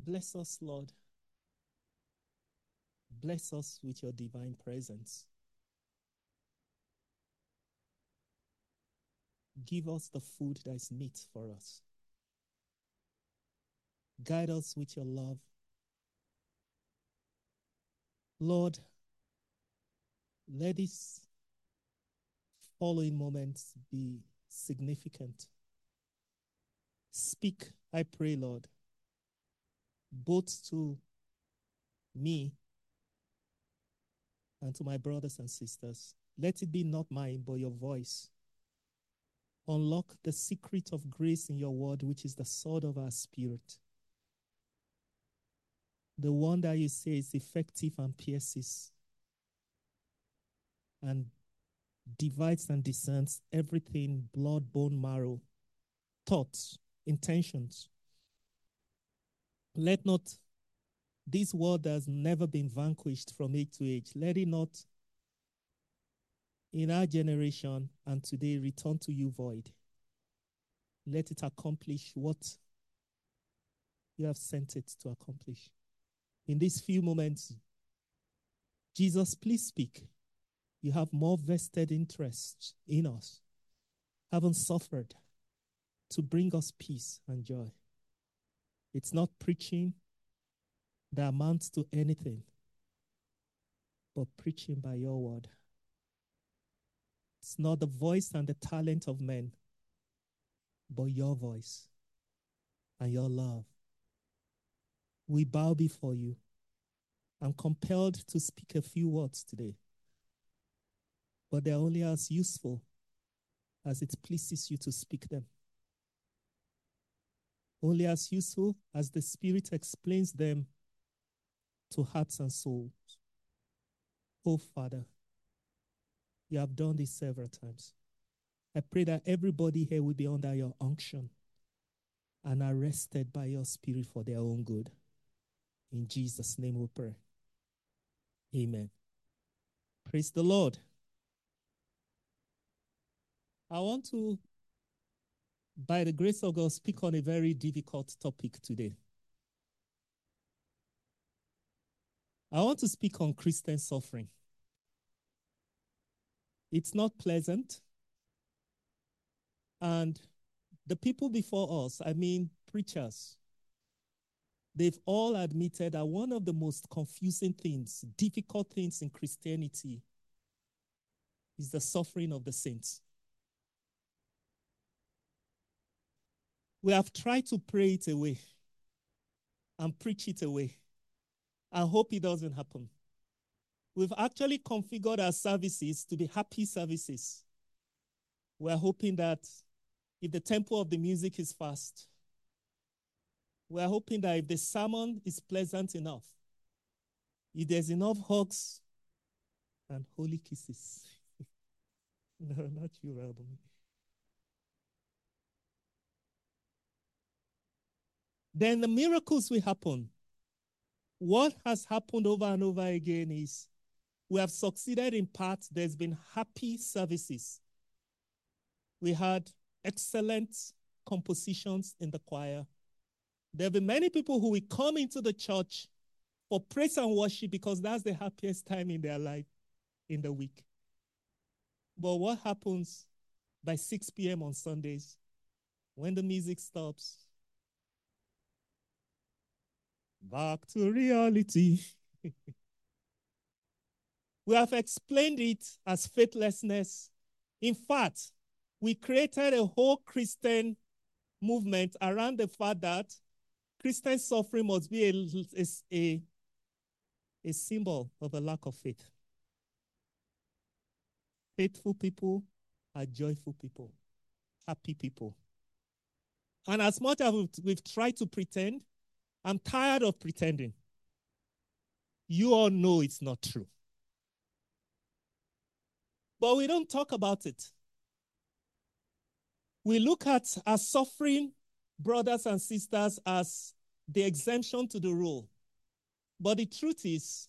Bless us, Lord. Bless us with your divine presence. Give us the food that is meat for us. Guide us with your love. Lord, let these following moments be significant. Speak, I pray, Lord, both to me and to my brothers and sisters. Let it be not mine, but your voice. Unlock the secret of grace in your word, which is the sword of our spirit. The one that you say is effective and pierces and divides and discerns everything, blood, bone, marrow, thoughts, intentions. Let not this word that has never been vanquished from age to age, let it not in our generation and today return to you void. Let it accomplish what you have sent it to accomplish. In these few moments, Jesus, please speak. You have more vested interest in us, having suffered to bring us peace and joy. It's not preaching that amounts to anything, but preaching by your word. It's not the voice and the talent of men, but your voice and your love. We bow before you. I'm compelled to speak a few words today, but they're only as useful as it pleases you to speak them. Only as useful as the Spirit explains them to hearts and souls. Oh, Father, you have done this several times. I pray that everybody here will be under your unction and arrested by your Spirit for their own good. In Jesus' name we pray. Amen. Praise the Lord. I want to, by the grace of God, speak on a very difficult topic today. I want to speak on Christian suffering. It's not pleasant. And the people before us, I mean preachers, they've all admitted that one of the most confusing things, difficult things in Christianity is the suffering of the saints. We have tried to pray it away and preach it away and hope it doesn't happen. We've actually configured our services to be happy services. We're hoping that if the tempo of the music is fast, we're hoping that if the sermon is pleasant enough, if there's enough hugs and holy kisses. No, not you, Rabbi. Then the miracles will happen. What has happened over and over again is we have succeeded in part. There's been happy services. We had excellent compositions in the choir. There have been many people who will come into the church for praise and worship because that's the happiest time in their life in the week. But what happens by 6 p.m. on Sundays when the music stops? Back to reality. We have explained it as faithlessness. In fact, we created a whole Christian movement around the fact that Christian suffering must be a symbol of a lack of faith. Faithful people are joyful people, happy people. And as much as we've tried to pretend, I'm tired of pretending. You all know it's not true. But we don't talk about it. We look at our suffering brothers and sisters as the exemption to the rule. But the truth is,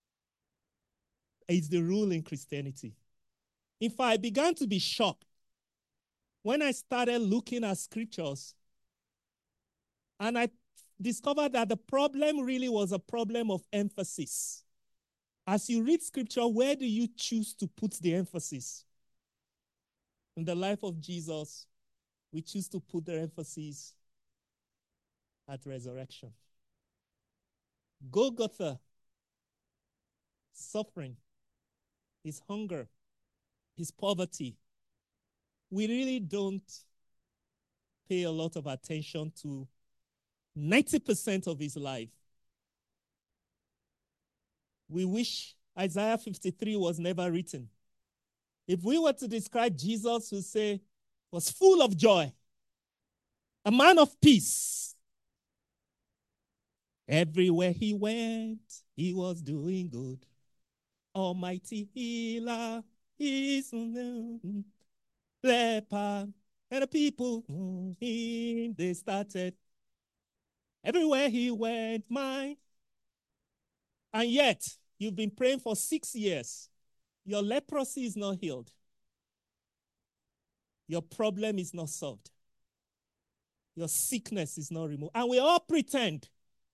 it's the rule in Christianity. In fact, I began to be shocked when I started looking at scriptures and I discovered that the problem really was a problem of emphasis. As you read scripture, where do you choose to put the emphasis? In the life of Jesus, we choose to put the emphasis at resurrection. Golgotha, suffering, his hunger, his poverty. We really don't pay a lot of attention to 90% of his life. We wish Isaiah 53 was never written. If we were to describe Jesus, we say, was full of joy, a man of peace. Everywhere he went, he was doing good. Almighty healer is leper, and the people him they started. Everywhere he went, mine. And yet, you've been praying for 6 years. Your leprosy is not healed. Your problem is not solved. Your sickness is not removed. And we all pretend.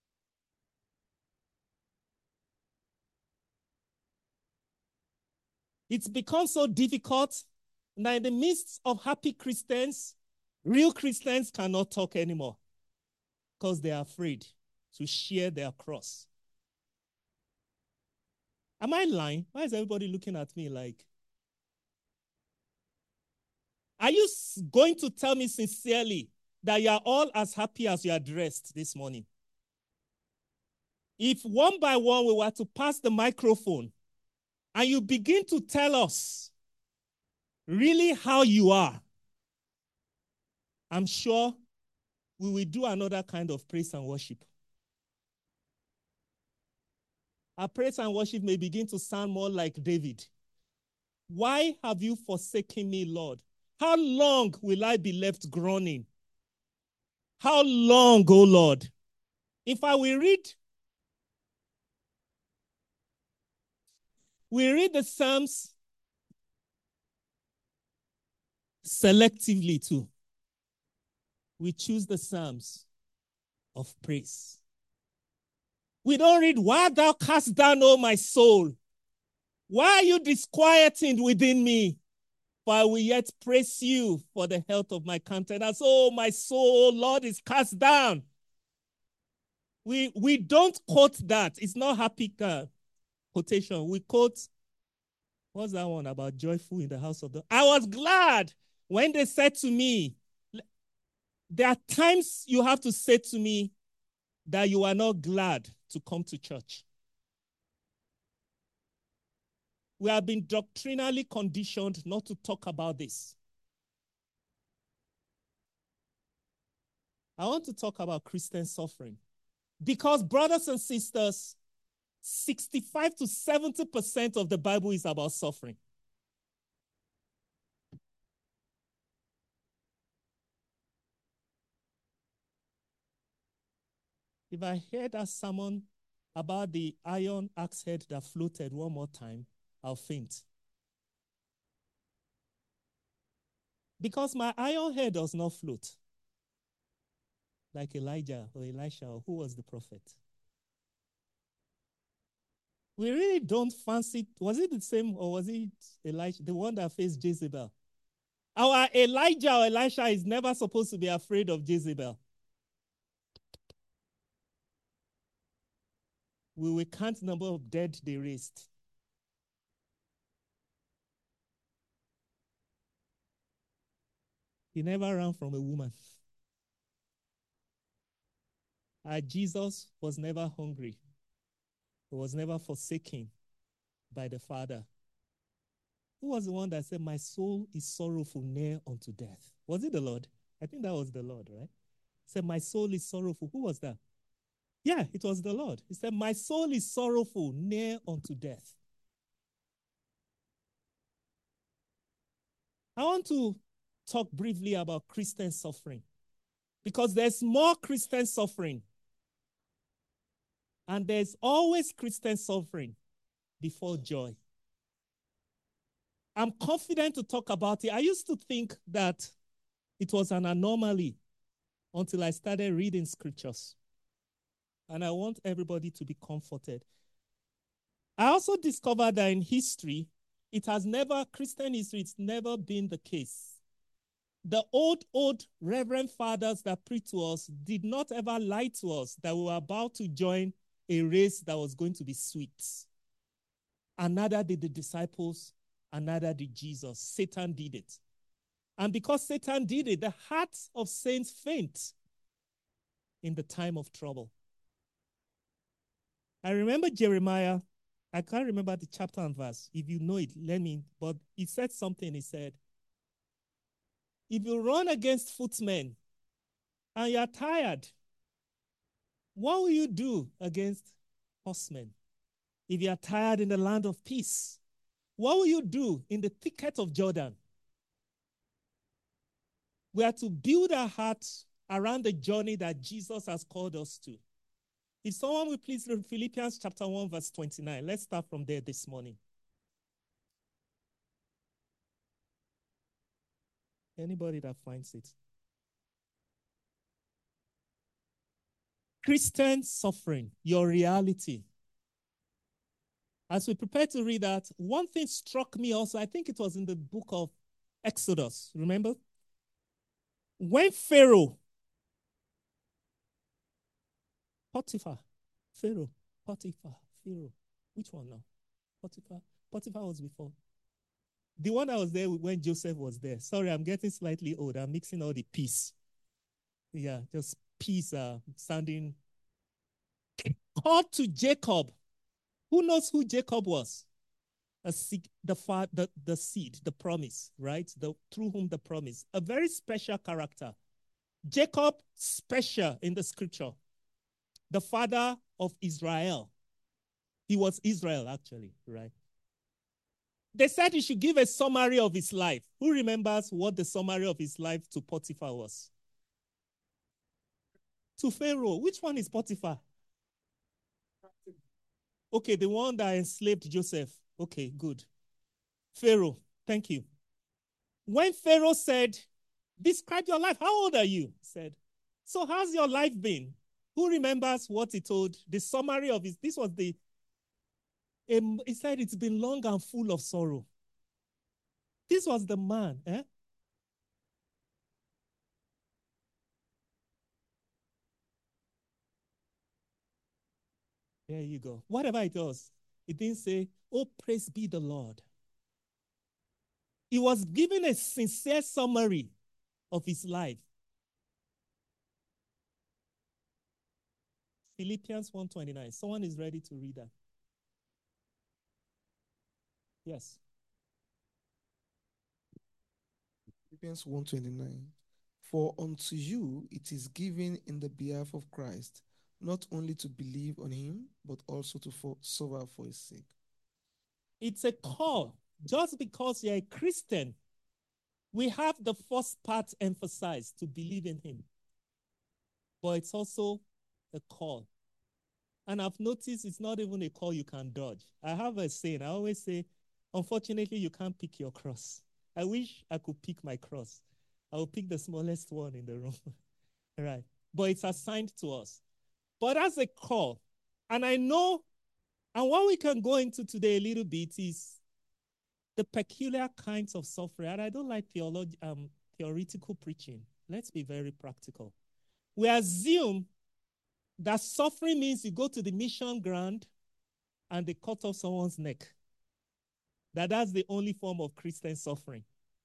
It's become so difficult that in the midst of happy Christians, real Christians cannot talk anymore because they are afraid to share their cross. Am I lying? Why is everybody looking at me like? Are you going to tell me sincerely that you are all as happy as you are dressed this morning? If one by one we were to pass the microphone and you begin to tell us really how you are, I'm sure we will do another kind of praise and worship. Our praise and worship may begin to sound more like David. Why have you forsaken me, Lord? How long will I be left groaning? How long, O Lord? In fact, we read the Psalms selectively too. We choose the Psalms of praise. We don't read, why thou cast down, O my soul? Why are you disquieting within me? For I will yet praise you for the health of my countenance. Oh, my soul, Lord, is cast down. We don't quote that. It's not happy quotation. We quote, what's that one about joyful in the house of the... I was glad when they said to me, there are times you have to say to me that you are not glad to come to church. We have been doctrinally conditioned not to talk about this. I want to talk about Christian suffering. Because, brothers and sisters, 65 to 70% of the Bible is about suffering. If I heard that sermon about the iron axe head that floated one more time, I'll faint. Because my iron head does not float like Elijah or Elisha or who was the prophet. We really don't fancy, was it the same or was it Elisha, the one that faced Jezebel? Our Elijah or Elisha is never supposed to be afraid of Jezebel. We will count the number of dead they raised. He never ran from a woman. Jesus was never hungry. He was never forsaken by the Father. Who was the one that said, my soul is sorrowful near unto death? Was it the Lord? I think that was the Lord, right? He said, my soul is sorrowful. Who was that? Yeah, it was the Lord. He said, my soul is sorrowful near unto death. I want to talk briefly about Christian suffering because there's more Christian suffering and there's always Christian suffering before joy. I'm confident to talk about it. I used to think that it was an anomaly until I started reading scriptures. And I want everybody to be comforted. I also discovered that in history, Christian history, it's never been the case. The old Reverend fathers that preached to us did not ever lie to us that we were about to join a race that was going to be sweet. And neither did the disciples, and neither did Jesus. Satan did it. And because Satan did it, the hearts of saints faint in the time of trouble. I remember Jeremiah. I can't remember the chapter and verse. If you know it, let me. But he said something. He said, if you run against footmen and you're tired, what will you do against horsemen? If you are tired in the land of peace, what will you do in the thicket of Jordan? We are to build our hearts around the journey that Jesus has called us to. If someone will please read Philippians chapter 1, verse 29. Let's start from there this morning. Anybody that finds it. Christian suffering, your reality. As we prepare to read that, one thing struck me also. I think it was in the book of Exodus. Remember? When Pharaoh, Potiphar, which one now? Potiphar was before. The one that was there when Joseph was there. Sorry, I'm getting slightly old. I'm mixing all the peace. Yeah, just peace sounding. Called to Jacob. Who knows who Jacob was? The seed, the promise, right? Through whom the promise. A very special character. Jacob, special in the scripture. The father of Israel. He was Israel, actually, right? They said he should give a summary of his life. Who remembers what the summary of his life to Potiphar was? To Pharaoh. Which one is Potiphar? Okay, the one that enslaved Joseph. Okay, good. Pharaoh, thank you. When Pharaoh said, describe your life, how old are you? He said, so how's your life been? Who remembers what he told? The summary of his, this was the, he said it's been long and full of sorrow. This was the man. There you go. Whatever it was, it didn't say, oh, praise be the Lord. He was giving a sincere summary of his life. Philippians 1:29. Someone is ready to read that. Yes. Philippians 1:29. For unto you it is given in the behalf of Christ, not only to believe on him, but also to suffer for his sake. It's a call. Just because you're a Christian, we have the first part emphasized to believe in him. But it's also a call. And I've noticed it's not even a call you can dodge. I have a saying. I always say, unfortunately, you can't pick your cross. I wish I could pick my cross. I will pick the smallest one in the room. Right. But it's assigned to us. But as a call, and I know, and what we can go into today a little bit is the peculiar kinds of suffering. And I don't like theoretical preaching. Let's be very practical. We assume that suffering means you go to the mission ground and they cut off someone's neck. That's the only form of Christian suffering.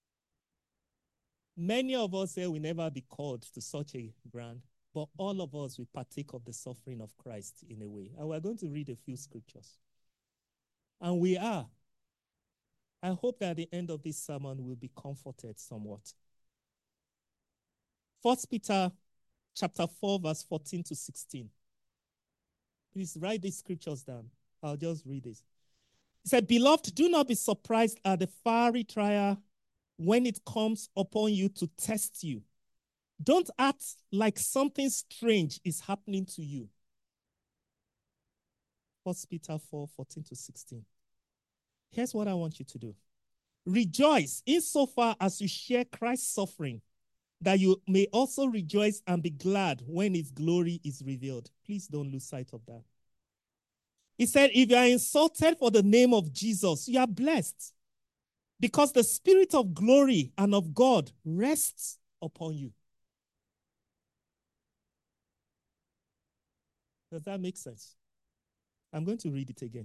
Many of us here will never be called to such a ground, but all of us will partake of the suffering of Christ in a way. And we're going to read a few scriptures. And we are. I hope that at the end of this sermon we'll be comforted somewhat. 1 Peter chapter 4, verse 14 to 16. Please write these scriptures down. I'll just read this. He said, beloved, do not be surprised at the fiery trial when it comes upon you to test you. Don't act like something strange is happening to you. 1 Peter 4, 14 to 16. Here's what I want you to do. Rejoice insofar as you share Christ's suffering, that you may also rejoice and be glad when his glory is revealed. Please don't lose sight of that. He said, if you are insulted for the name of Jesus, you are blessed because the spirit of glory and of God rests upon you. Does that make sense? I'm going to read it again.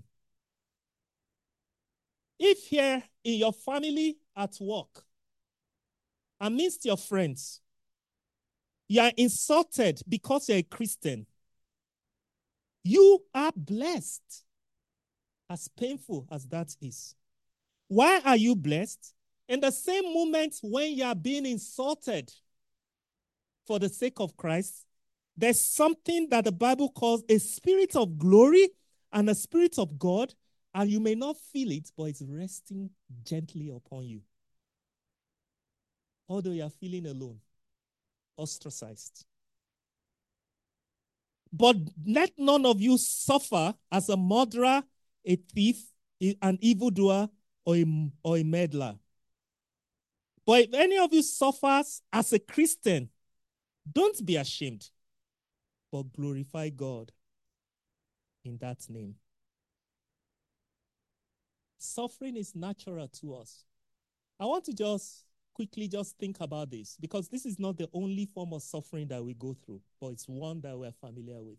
If here in your family at work, amidst your friends, you are insulted because you're a Christian, you are blessed, as painful as that is. Why are you blessed? In the same moment when you are being insulted for the sake of Christ, there's something that the Bible calls a spirit of glory and a spirit of God, and you may not feel it, but it's resting gently upon you. Although you are feeling alone, ostracized. But let none of you suffer as a murderer, a thief, an evildoer, or a meddler. But if any of you suffers as a Christian, don't be ashamed, but glorify God in that name. Suffering is natural to us. I want to just quickly think about this, because this is not the only form of suffering that we go through, but it's one that we're familiar with.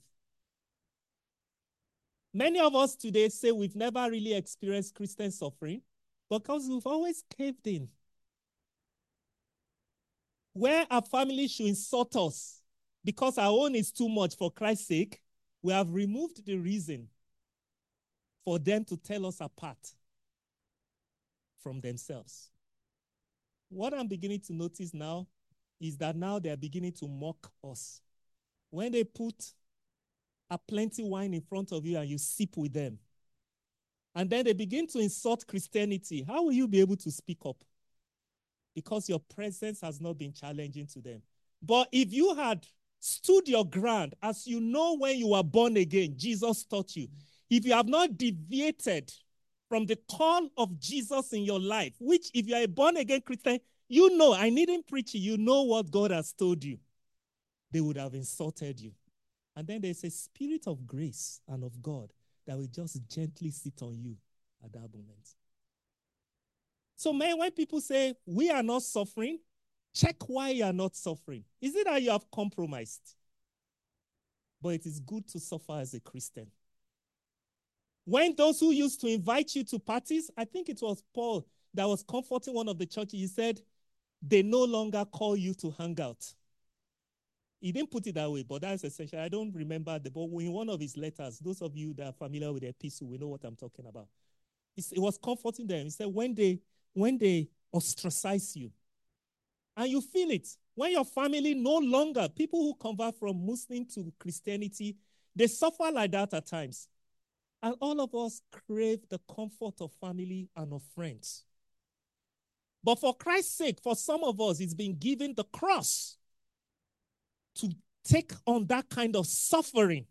Many of us today say we've never really experienced Christian suffering because we've always caved in. Where our family should insult us because our own is too much for Christ's sake, we have removed the reason for them to tell us apart from themselves. What I'm beginning to notice now is that now they're beginning to mock us. When they put a plenty wine in front of you and you sip with them, and then they begin to insult Christianity, how will you be able to speak up? Because your presence has not been challenging to them. But if you had stood your ground, as you know when you were born again, Jesus taught you. If you have not deviated from the call of Jesus in your life, which if you are a born-again Christian, you know, I needn't preach you know what God has told you. They would have insulted you. And then there's a spirit of grace and of God that will just gently sit on you at that moment. So, man, when people say we are not suffering, check why you are not suffering. Is it that you have compromised? But it is good to suffer as a Christian. When those who used to invite you to parties, I think it was Paul that was comforting one of the churches. He said, they no longer call you to hang out. He didn't put it that way, but that's essential. I don't remember but in one of his letters, those of you that are familiar with the epistle, we know what I'm talking about. It was comforting them. He said, when they ostracize you, and you feel it, when your family no longer, people who convert from Muslim to Christianity, they suffer like that at times. And all of us crave the comfort of family and of friends. But for Christ's sake, for some of us, it's been given the cross to take on that kind of suffering.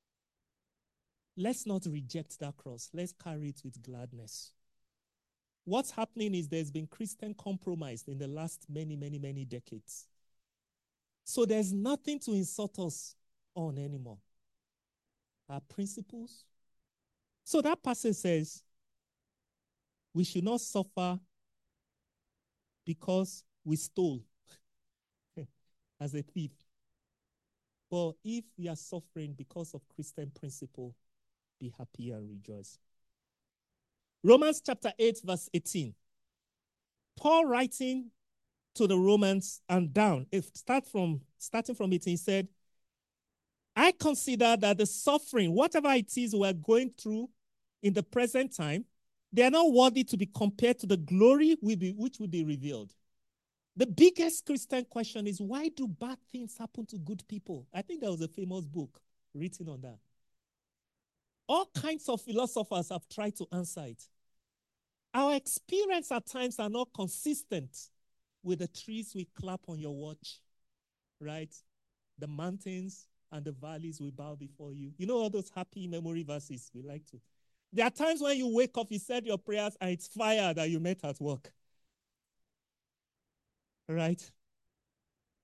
Let's not reject that cross. Let's carry it with gladness. What's happening is there's been Christian compromise in the last many, many, many decades. So there's nothing to insult us on anymore. Our principles. So that passage says, we should not suffer because we stole as a thief. But if we are suffering because of Christian principle, be happy and rejoice. Romans chapter 8, verse 18. Paul writing to the Romans and down, starting from 18, he said, I consider that the suffering, whatever it is we're going through in the present time, they are not worthy to be compared to the glory which will be revealed. The biggest Christian question is, why do bad things happen to good people? I think there was a famous book written on that. All kinds of philosophers have tried to answer it. Our experience at times are not consistent with the trees we clap on your watch, right? The mountains and the valleys will bow before you. You know all those happy memory verses we like to. There are times when you wake up, you said your prayers, and it's fire that you met at work. Right?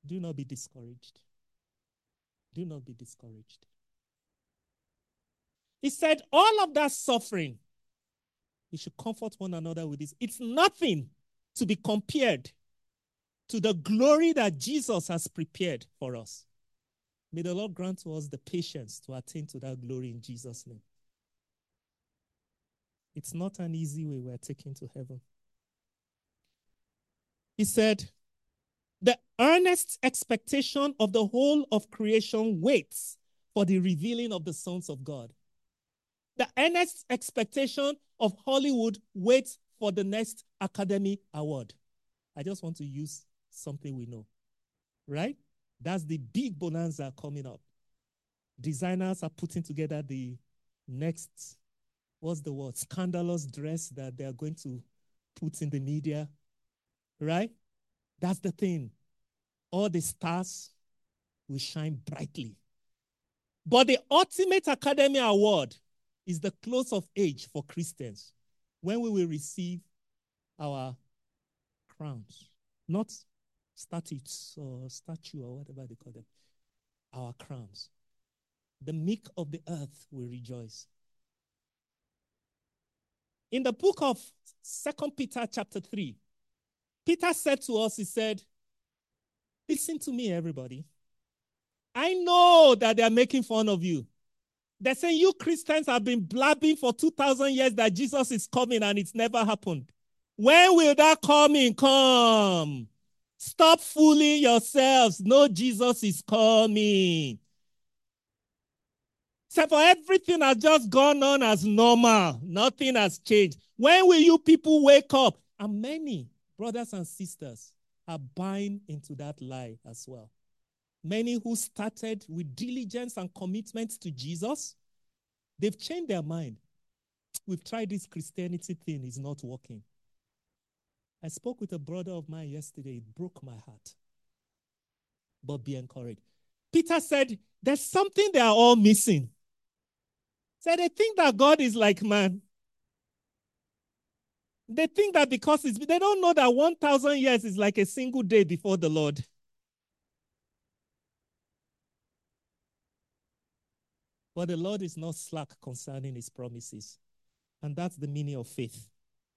Do not be discouraged. Do not be discouraged. He said, all of that suffering, we should comfort one another with this. It's nothing to be compared to the glory that Jesus has prepared for us. May the Lord grant to us the patience to attain to that glory in Jesus' name. It's not an easy way we're taking to heaven. He said, the earnest expectation of the whole of creation waits for the revealing of the sons of God. The earnest expectation of Hollywood waits for the next Academy Award. I just want to use something we know, right? That's the big bonanza coming up. Designers are putting together the next, what's the word, scandalous dress that they are going to put in the media, right? That's the thing. All the stars will shine brightly. But the ultimate Academy Award is the close of age for Christians, when we will receive our crowns, not statues or statue or whatever they call them, our crowns. The meek of the earth will rejoice. In the book of 2 Peter chapter 3, Peter said to us, he said, listen to me, everybody. I know that they are making fun of you. They're saying you Christians have been blabbing for 2,000 years that Jesus is coming and it's never happened. When will that coming come? Stop fooling yourselves. No, Jesus is coming. So for everything has just gone on as normal. Nothing has changed. When will you people wake up? And many brothers and sisters are buying into that lie as well. Many who started with diligence and commitment to Jesus, they've changed their mind. We've tried this Christianity thing, it's not working. I spoke with a brother of mine yesterday. It broke my heart. But be encouraged. Peter said, there's something they are all missing. So they think that God is like man. They think that because they don't know that 1,000 years is like a single day before the Lord. But the Lord is not slack concerning his promises. And that's the meaning of faith.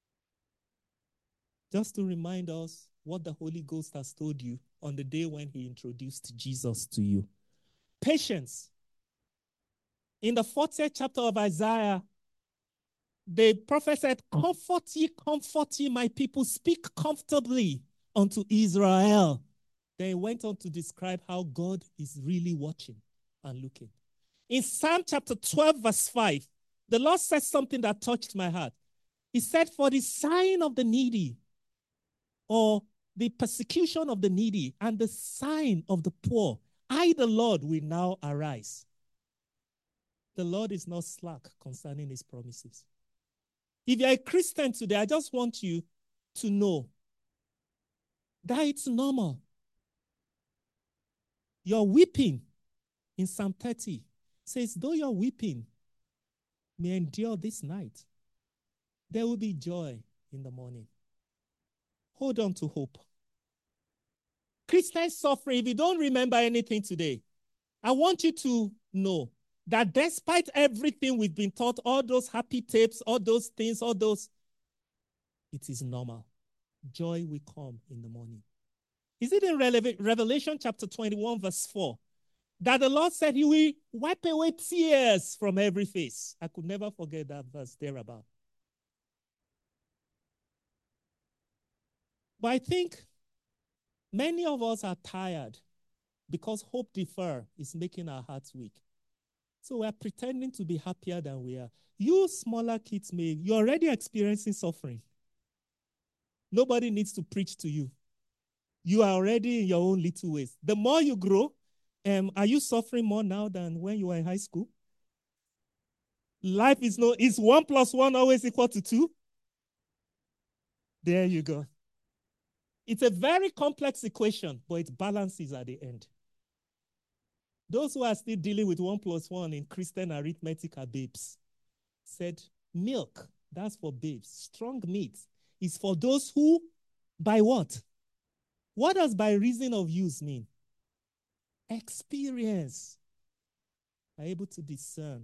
Just to remind us what the Holy Ghost has told you on the day when he introduced Jesus to you. Patience. In the 40th chapter of Isaiah, the prophet said, comfort ye, my people, speak comfortably unto Israel. Then he went on to describe how God is really watching and looking. In Psalm chapter 12, verse 5, the Lord said something that touched my heart. He said, for the sign of the needy, or the persecution of the needy, and the sign of the poor, I, the Lord, will now arise. The Lord is not slack concerning his promises. If you're a Christian today, I just want you to know that it's normal. You're weeping in Psalm 30. Says, though your weeping may endure this night, there will be joy in the morning. Hold on to hope. Christian suffering, if you don't remember anything today, I want you to know that despite everything we've been taught, all those happy tapes, all those things, it is normal. Joy will come in the morning. Is it in Revelation chapter 21, verse 4, that the Lord said he will wipe away tears from every face? I could never forget that verse thereabout. But I think many of us are tired because hope defer is making our hearts weak. So we're pretending to be happier than we are. You smaller kids, you're already experiencing suffering. Nobody needs to preach to you. You are already in your own little ways. The more you grow, are you suffering more now than when you were in high school? Life is 1 + 1 always equal to 2? There you go. It's a very complex equation, but it balances at the end. Those who are still dealing with 1 + 1 in Christian arithmetic are babes. Said, milk, that's for babes. Strong meat is for those who, by what? What does by reason of use mean? experience are able to discern.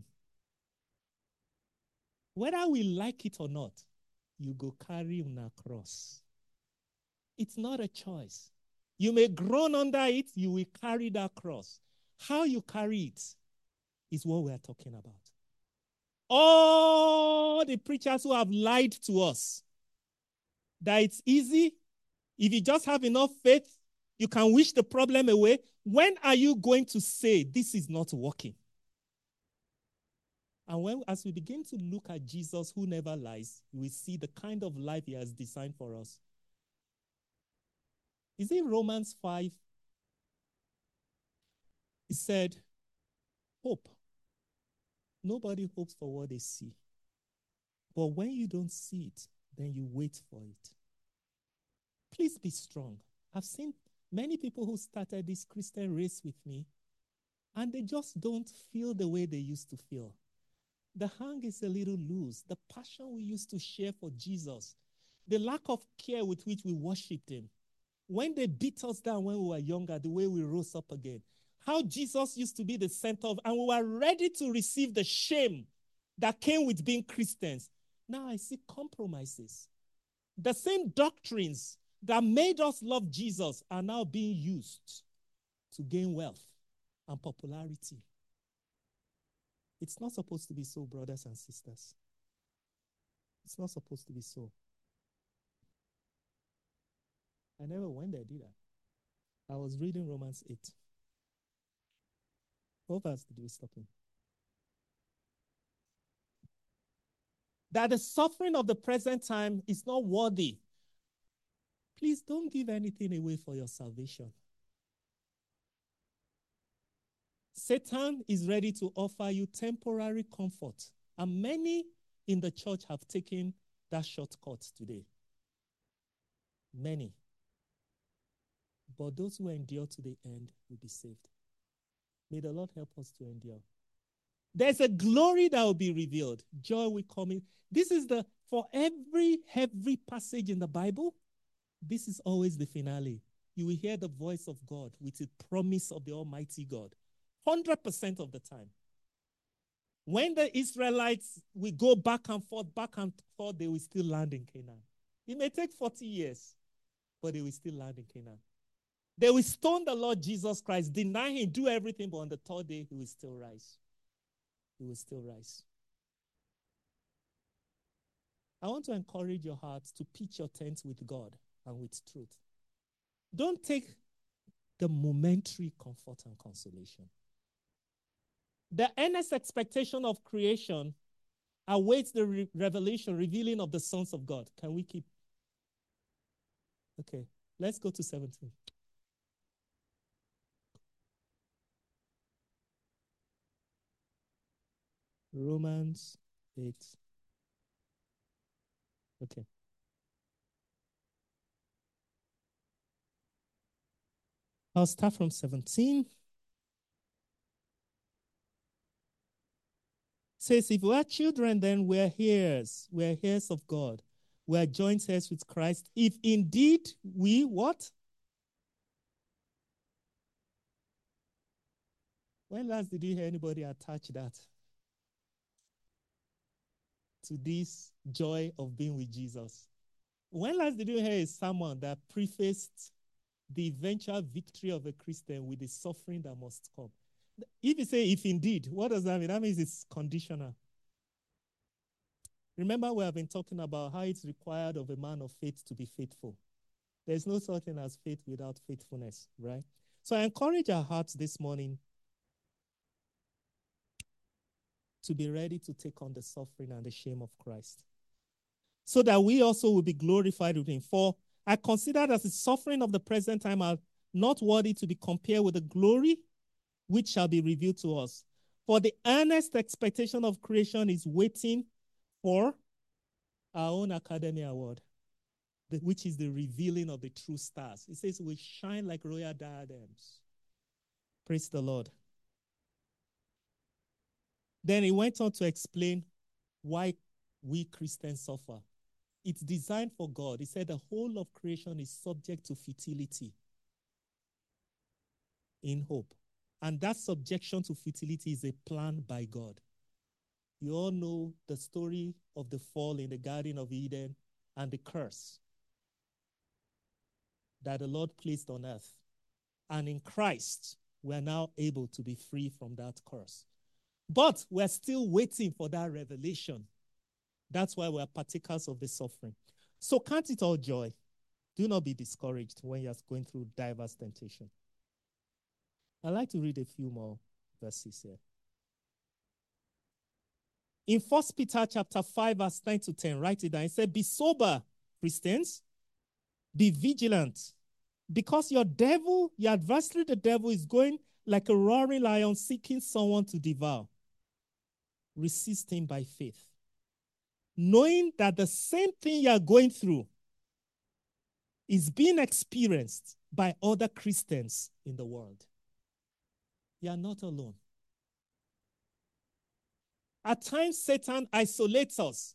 Whether we like it or not, you go carry una cross. It's not a choice. You may groan under it, you will carry that cross. How you carry it is what we are talking about. All the preachers who have lied to us that it's easy, if you just have enough faith, you can wish the problem away. When are you going to say this is not working? And as we begin to look at Jesus who never lies, we see the kind of life he has designed for us. Is it Romans 5? He said, hope. Nobody hopes for what they see. But when you don't see it, then you wait for it. Please be strong. I've seen many people who started this Christian race with me, and they just don't feel the way they used to feel. The hang is a little loose. The passion we used to share for Jesus, the lack of care with which we worshiped him. When they beat us down when we were younger, the way we rose up again. How Jesus used to be the center of, and we were ready to receive the shame that came with being Christians. Now I see compromises. The same doctrines that made us love Jesus are now being used to gain wealth and popularity. It's not supposed to be so, brothers and sisters. It's not supposed to be so. I never went there, did I? I was reading Romans 8. What verse did we stop in? That the suffering of the present time is not worthy. Please don't give anything away for your salvation. Satan is ready to offer you temporary comfort. And many in the church have taken that shortcut today. Many. But those who endure to the end will be saved. May the Lord help us to endure. There's a glory that will be revealed. Joy will come in. This is for every passage in the Bible, this is always the finale. You will hear the voice of God with the promise of the Almighty God. 100% of the time. When the Israelites will go back and forth, they will still land in Canaan. It may take 40 years, but they will still land in Canaan. They will stone the Lord Jesus Christ, deny him, do everything, but on the third day, he will still rise. He will still rise. I want to encourage your hearts to pitch your tent with God and with truth. Don't take the momentary comfort and consolation. The earnest expectation of creation awaits the revealing of the sons of God. Can we keep? Okay, let's go to 17. Romans 8. Okay. I'll start from 17. It says, if we are children, then we're heirs. We're heirs of God. We are joint heirs with Christ. If indeed we what? When last did you hear anybody attach that to this joy of being with Jesus? When last did you hear a sermon that prefaced the eventual victory of a Christian with the suffering that must come? If you say, if indeed, what does that mean? That means it's conditional. Remember, we have been talking about how it's required of a man of faith to be faithful. There's no such thing as faith without faithfulness, right? So I encourage our hearts this morning to be ready to take on the suffering and the shame of Christ, so that we also will be glorified with him. For I consider that the suffering of the present time are not worthy to be compared with the glory which shall be revealed to us. For the earnest expectation of creation is waiting for our own Academy Award, which is the revealing of the true stars. It says we shine like royal diadems. Praise the Lord. Then he went on to explain why we Christians suffer. It's designed for God. He said the whole of creation is subject to futility in hope. And that subjection to futility is a plan by God. You all know the story of the fall in the Garden of Eden and the curse that the Lord placed on earth. And in Christ, we are now able to be free from that curse. But we're still waiting for that revelation. That's why we're partakers of the suffering. So count it all joy. Do not be discouraged when you're going through diverse temptation. I'd like to read a few more verses here. In 1 Peter chapter 5, verse 9 to 10, write it down. It said, be sober, Christians. Be vigilant. Because your adversary, the devil, is going like a roaring lion seeking someone to devour. Resist him by faith, knowing that the same thing you are going through is being experienced by other Christians in the world. You are not alone. At times, Satan isolates us.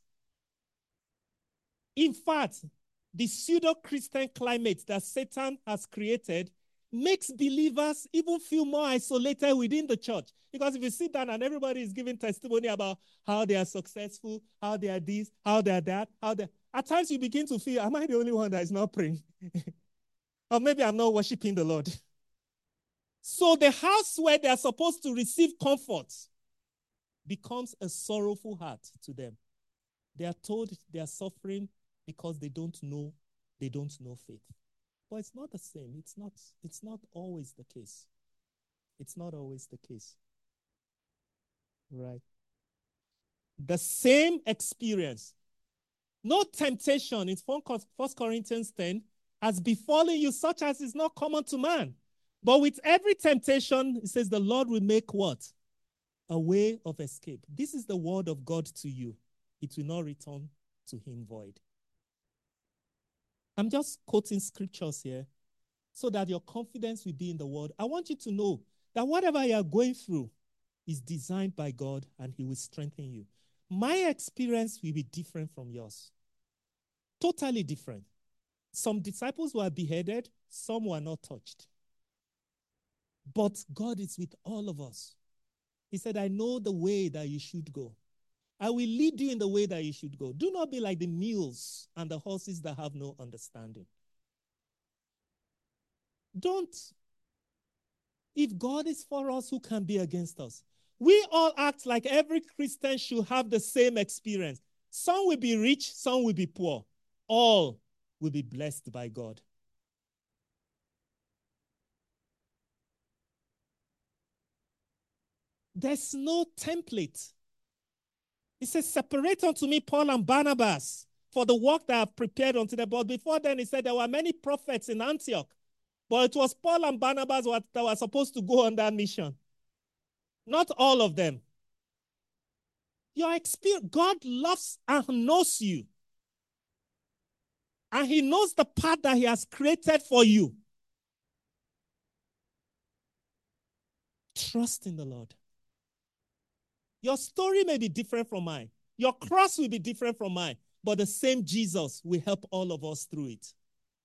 In fact, the pseudo-Christian climate that Satan has created makes believers even feel more isolated within the church. Because if you sit down and everybody is giving testimony about how they are successful, how they are this, how they are that, at times you begin to feel, am I the only one that is not praying? Or maybe I'm not worshiping the Lord. So the house where they are supposed to receive comfort becomes a sorrowful heart to them. They are told they are suffering because they don't know faith. But it's not the same. It's not always the case. It's not always the case. Right? The same experience. No temptation in 1 Corinthians 10 has befallen you such as is not common to man. But with every temptation, it says the Lord will make what? A way of escape. This is the word of God to you. It will not return to him void. I'm just quoting scriptures here so that your confidence will be in the word. I want you to know that whatever you are going through is designed by God and he will strengthen you. My experience will be different from yours. Totally different. Some disciples were beheaded, some were not touched. But God is with all of us. He said, I know the way that you should go. I will lead you in the way that you should go. Do not be like the mules and the horses that have no understanding. Don't. If God is for us, who can be against us? We all act like every Christian should have the same experience. Some will be rich, some will be poor. All will be blessed by God. There's no template. It says, separate unto me Paul and Barnabas for the work that I have prepared unto them. But before then, he said there were many prophets in Antioch. But it was Paul and Barnabas that were supposed to go on that mission. Not all of them. Your experience, God loves and knows you. And he knows the path that he has created for you. Trust in the Lord. Your story may be different from mine. Your cross will be different from mine. But the same Jesus will help all of us through it.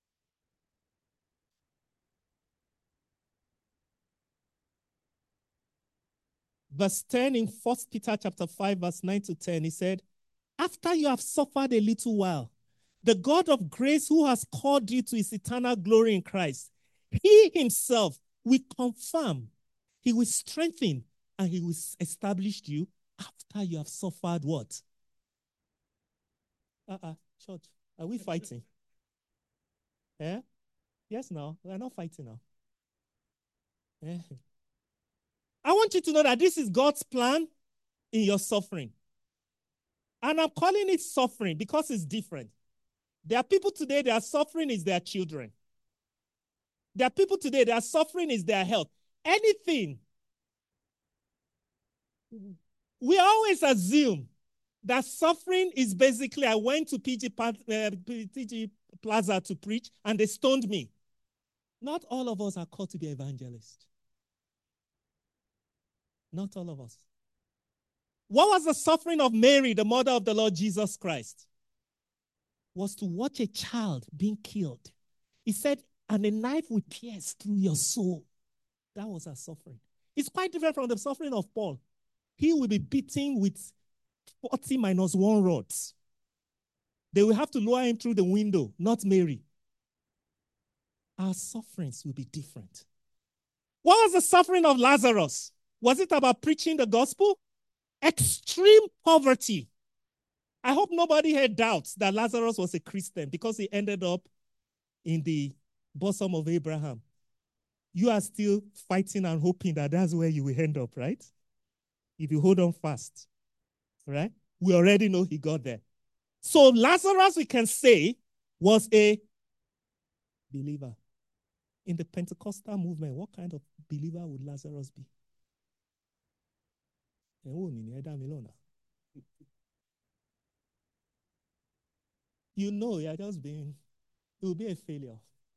Verse 10 in 1 Peter chapter 5, verse 9 to 10, he said, after you have suffered a little while, the God of grace who has called you to his eternal glory in Christ, he himself will confirm, he will strengthen, and he will establish you after you have suffered what? Church, are we fighting? Yeah? Yes, no, we're not fighting now. Yeah. I want you to know that this is God's plan in your suffering. And I'm calling it suffering because it's different. There are people today, their suffering is their children. There are people today, their suffering is their health. Anything. We always assume that suffering is basically, I went to PG Plaza to preach and they stoned me. Not all of us are called to be evangelists. Not all of us. What was the suffering of Mary, the mother of the Lord Jesus Christ? Was to watch a child being killed. He said, and a knife will pierce through your soul. That was her suffering. It's quite different from the suffering of Paul. He will be beaten with 40 minus 1 rods. They will have to lower him through the window, not Mary. Our sufferings will be different. What was the suffering of Lazarus? Was it about preaching the gospel? Extreme poverty. I hope nobody had doubts that Lazarus was a Christian because he ended up in the bosom of Abraham. You are still fighting and hoping that that's where you will end up, right? If you hold on fast, right? We already know he got there. So Lazarus, we can say, was a believer. In the Pentecostal movement, what kind of believer would Lazarus be? You know, you're just being, it will be a failure.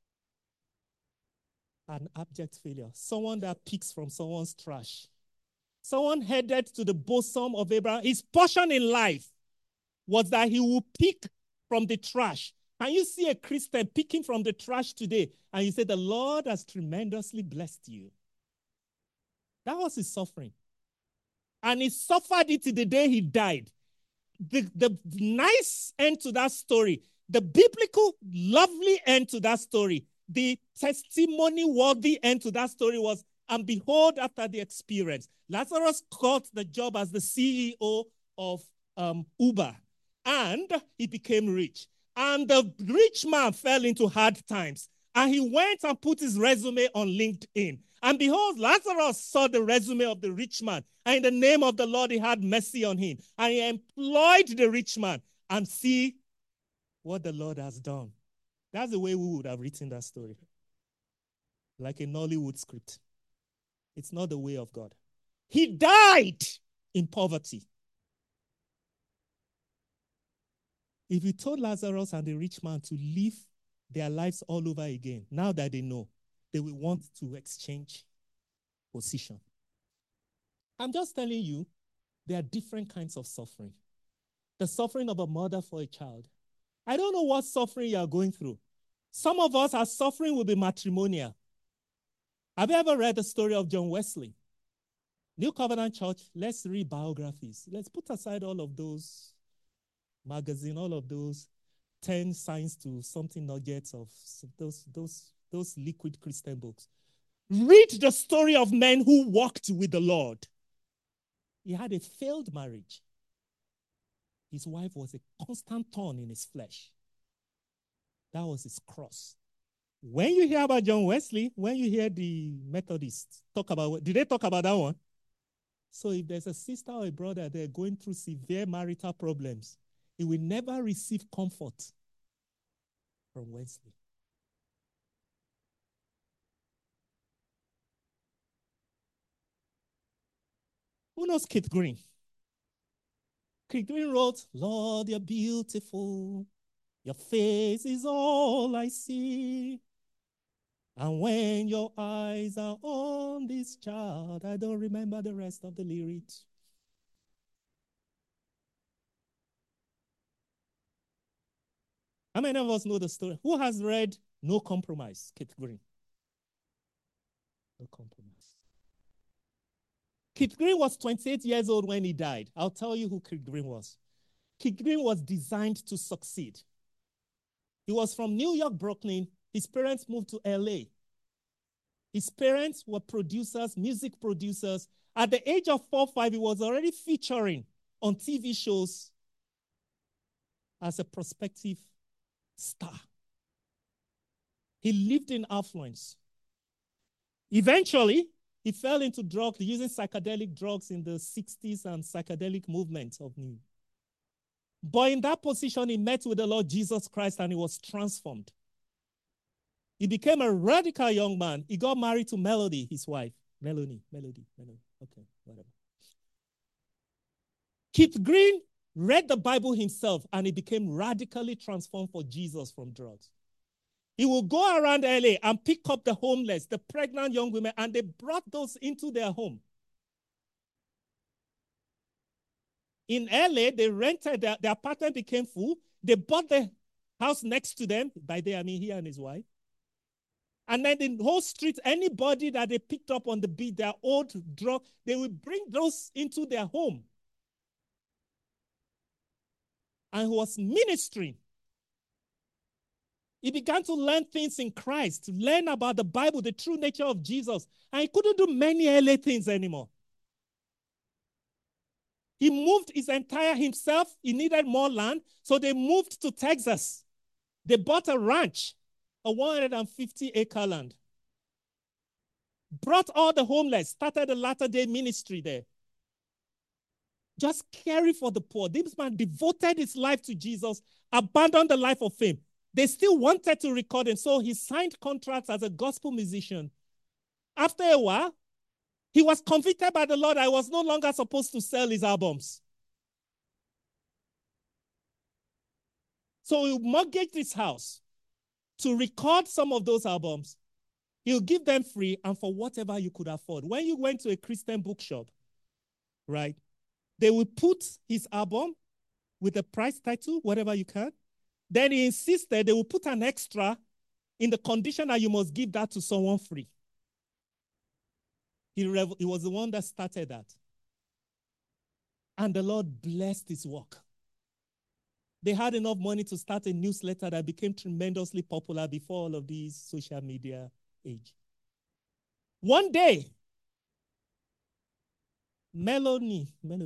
An abject failure. Someone that picks from someone's trash. Someone headed to the bosom of Abraham. His portion in life was that he will pick from the trash. Can you see a Christian picking from the trash today? And you say, the Lord has tremendously blessed you. That was his suffering. And he suffered it to the day he died. The nice end to that story, the biblical, lovely end to that story, the testimony-worthy end to that story was, and behold, after the experience, Lazarus got the job as the CEO of Uber, and he became rich. And the rich man fell into hard times, and he went and put his resume on LinkedIn. And behold, Lazarus saw the resume of the rich man, and in the name of the Lord, he had mercy on him. And he employed the rich man, and see what the Lord has done. That's the way we would have written that story. Like a Nollywood script. It's not the way of God. He died in poverty. If you told Lazarus and the rich man to live their lives all over again, now that they know, they will want to exchange position. I'm just telling you, there are different kinds of suffering. The suffering of a mother for a child. I don't know what suffering you are going through. Some of us, our suffering will be matrimonial. Have you ever read the story of John Wesley? New Covenant Church, let's read biographies. Let's put aside all of those magazines, all of those 10 signs to something nuggets of those liquid Christian books. Read the story of men who walked with the Lord. He had a failed marriage. His wife was a constant thorn in his flesh. That was his cross. When you hear about John Wesley, when you hear the Methodists talk about, did they talk about that one? So if there's a sister or a brother they're going through severe marital problems, he will never receive comfort from Wesley. Who knows Keith Green? Keith Green wrote, Lord, you're beautiful. Your face is all I see. And when your eyes are on this child, I don't remember the rest of the lyrics. How many of us know the story? Who has read No Compromise, Keith Green? No Compromise. Keith Green was 28 years old when he died. I'll tell you who Keith Green was. Keith Green was designed to succeed. He was from New York, Brooklyn. His parents moved to LA. His parents were producers, music producers. At the age of 4 or 5, he was already featuring on TV shows as a prospective star. He lived in affluence. Eventually, he fell into drugs, using psychedelic drugs in the 60s and psychedelic movement of New York. But in that position, he met with the Lord Jesus Christ and he was transformed. He became a radical young man. He got married to Melody, his wife. Melody. Okay, whatever. Keith Green read the Bible himself and he became radically transformed for Jesus from drugs. He will go around LA and pick up the homeless, the pregnant young women, and they brought those into their home. In LA, they rented, their apartment became full. They bought the house next to them. By they, I mean he and his wife. And then the whole street, anybody that they picked up on the beat, their old drug, they will bring those into their home. And he was ministering. He began to learn things in Christ, to learn about the Bible, the true nature of Jesus. And he couldn't do many early things anymore. He moved his entire himself. He needed more land. So they moved to Texas. They bought a ranch, a 150-acre land. Brought all the homeless, started a latter-day ministry there. Just caring for the poor. This man devoted his life to Jesus, abandoned the life of fame. They still wanted to record him, so he signed contracts as a gospel musician. After a while, he was convicted by the Lord. I was no longer supposed to sell his albums. So he mortgaged his house to record some of those albums. He'll give them free and for whatever you could afford. When you went to a Christian bookshop, right, they will put his album with a price title, whatever you can. Then he insisted they will put an extra in the condition that you must give that to someone free. He was the one that started that. And the Lord blessed his work. They had enough money to start a newsletter that became tremendously popular before all of these social media age. One day, Melody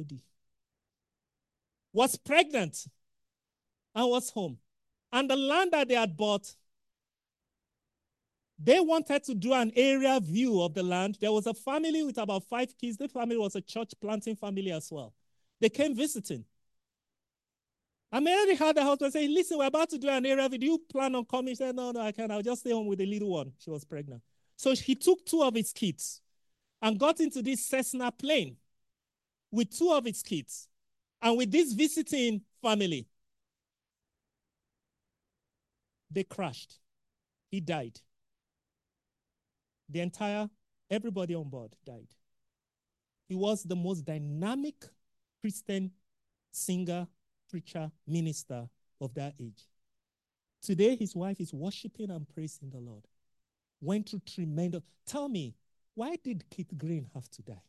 was pregnant and was home. And the land that they had bought, they wanted to do an area view of the land. There was a family with about 5 kids. The family was a church planting family as well. They came visiting. And Mary had the husband say, listen, we're about to do an area view. Do you plan on coming? She said, no, I can't. I'll just stay home with the little one. She was pregnant. So he took 2 of his kids and got into this Cessna plane with 2 of his kids and with this visiting family. They crashed. He died. Everybody on board died. He was the most dynamic Christian singer, preacher, minister of that age. Today, his wife is worshiping and praising the Lord. Went through tremendous. Tell me, why did Keith Green have to die?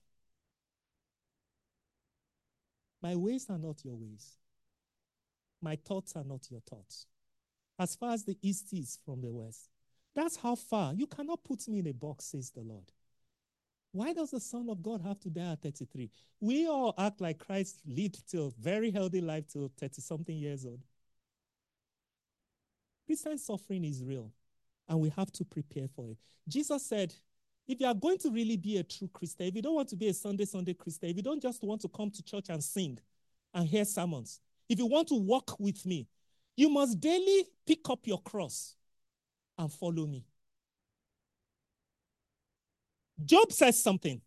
My ways are not your ways. My thoughts are not your thoughts. As far as the east is from the west. That's how far. You cannot put me in a box, says the Lord. Why does the Son of God have to die at 33? We all act like Christ lived till very healthy life till 30-something years old. Christian suffering is real, and we have to prepare for it. Jesus said, if you are going to really be a true Christian, if you don't want to be a Sunday Christian, if you don't just want to come to church and sing and hear sermons, if you want to walk with me, you must daily pick up your cross and follow me. Job says something.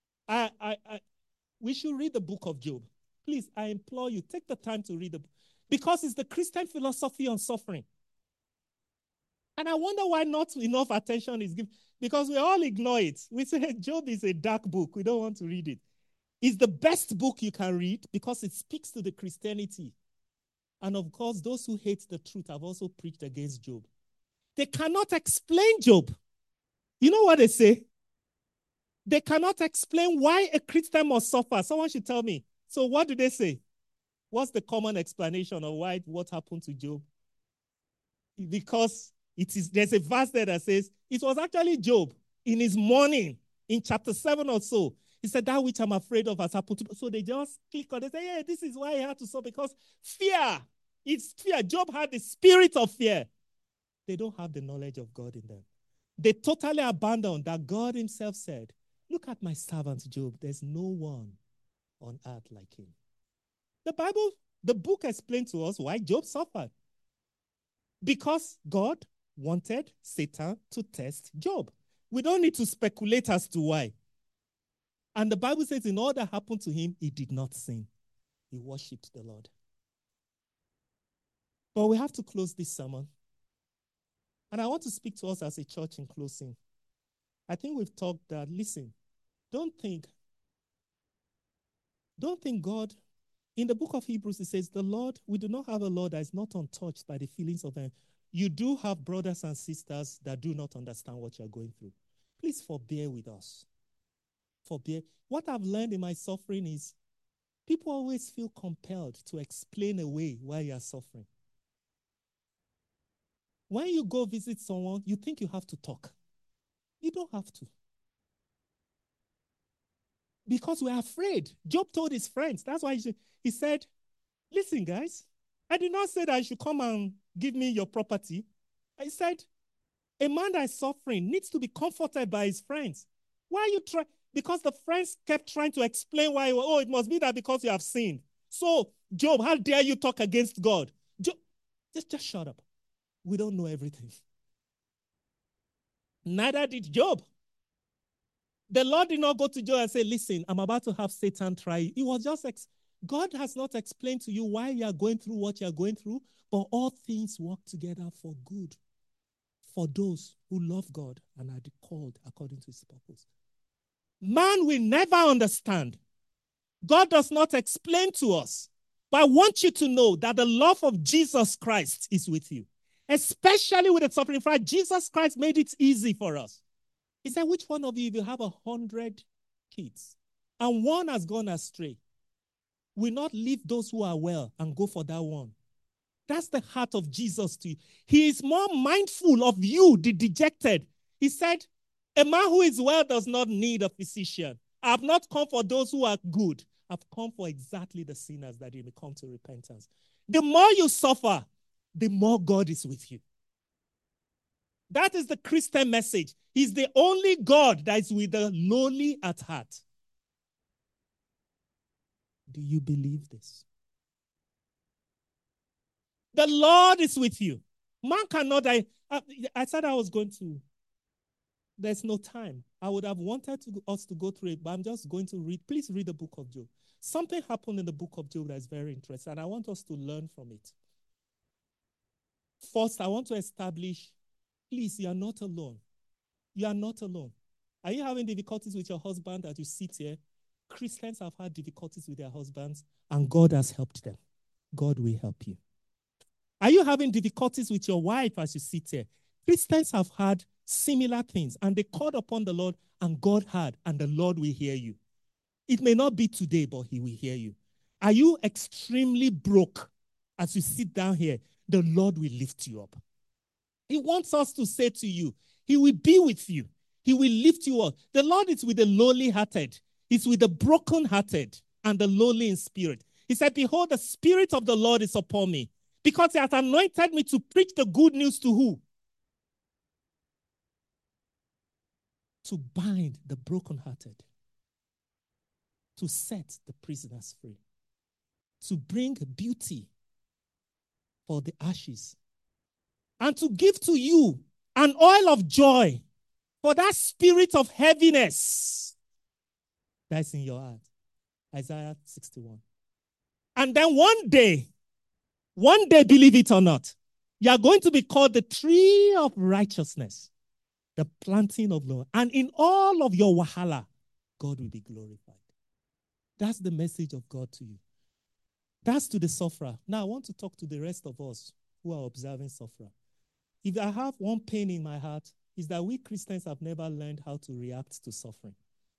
We should read the book of Job. Please, I implore you, take the time to read the book. Because it's the Christian philosophy on suffering. And I wonder why not enough attention is given. Because we all ignore it. We say Job is a dark book. We don't want to read it. It's the best book you can read because it speaks to the Christianity. And of course, those who hate the truth have also preached against Job. They cannot explain Job. You know what they say? They cannot explain why a Christian must suffer. Someone should tell me. So what do they say? What's the common explanation of what happened to Job? Because there's a verse there that says, it was actually Job in his mourning, in chapter 7 or so. He said, that which I'm afraid of has happened to me. So they just click on it. They say, yeah, this is why he had to suffer. Because fear. It's fear. Job had the spirit of fear. They don't have the knowledge of God in them. They totally abandoned that God himself said, look at my servant Job. There's no one on earth like him. The book explains to us why Job suffered. Because God wanted Satan to test Job. We don't need to speculate as to why. And the Bible says in all that happened to him, he did not sin. He worshipped the Lord. But we have to close this sermon. And I want to speak to us as a church in closing. I think we've talked that, listen, don't think God, in the book of Hebrews, it says, we do not have a Lord that is not untouched by the feelings of men. you do have brothers and sisters that do not understand what you're going through. Please forbear with us. Forbear. What I've learned in my suffering is people always feel compelled to explain away why you are suffering. When you go visit someone, you think you have to talk. You don't have to. Because we're afraid. Job told his friends. That's why he said, listen, guys, I did not say that you should come and give me your property. I said, a man that is suffering needs to be comforted by his friends. Why are you trying? Because the friends kept trying to explain why, oh, it must be that because you have sinned. So, Job, how dare you talk against God? Job, just shut up. We don't know everything. Neither did Job. The Lord did not go to Job and say, listen, I'm about to have Satan try you. It was just, God has not explained to you why you are going through what you are going through, but all things work together for good for those who love God and are called according to his purpose. Man will never understand. God does not explain to us. But I want you to know that the love of Jesus Christ is with you, especially with the suffering. In fact, Jesus Christ made it easy for us. He said, which one of you, if you have 100 kids and one has gone astray, will not leave those who are well and go for that one? That's the heart of Jesus to you. He is more mindful of you, the dejected. He said, a man who is well does not need a physician. I have not come for those who are good. I've come for exactly the sinners that they may come to repentance. The more you suffer, the more God is with you. That is the Christian message. He's the only God that is with the lowly at heart. Do you believe this? The Lord is with you. Man cannot. I said I was going to. There's no time. I would have wanted us to go through it, but I'm just going to read. Please read the book of Job. Something happened in the book of Job that is very interesting, and I want us to learn from it. First, I want to establish, please, you are not alone. You are not alone. Are you having difficulties with your husband as you sit here? Christians have had difficulties with their husbands, and God has helped them. God will help you. Are you having difficulties with your wife as you sit here? Christians have had similar things, and they called upon the Lord, and God heard, and the Lord will hear you. It may not be today, but he will hear you. Are you extremely broke as you sit down here? The Lord will lift you up. He wants us to say to you, he will be with you. He will lift you up. The Lord is with the lowly-hearted. He's with the broken-hearted and the lowly in spirit. He said, behold, the Spirit of the Lord is upon me, because he has anointed me to preach the good news to who? To bind the brokenhearted, to set the prisoners free, to bring beauty for the ashes, and to give to you an oil of joy for that spirit of heaviness that's in your heart. Isaiah 61. And then one day, believe it or not, you are going to be called the tree of righteousness, the planting of Lord. And in all of your wahala, God will be glorified. That's the message of God to you. That's to the sufferer. Now, I want to talk to the rest of us who are observing sufferer. If I have one pain in my heart, is that we Christians have never learned how to react to suffering.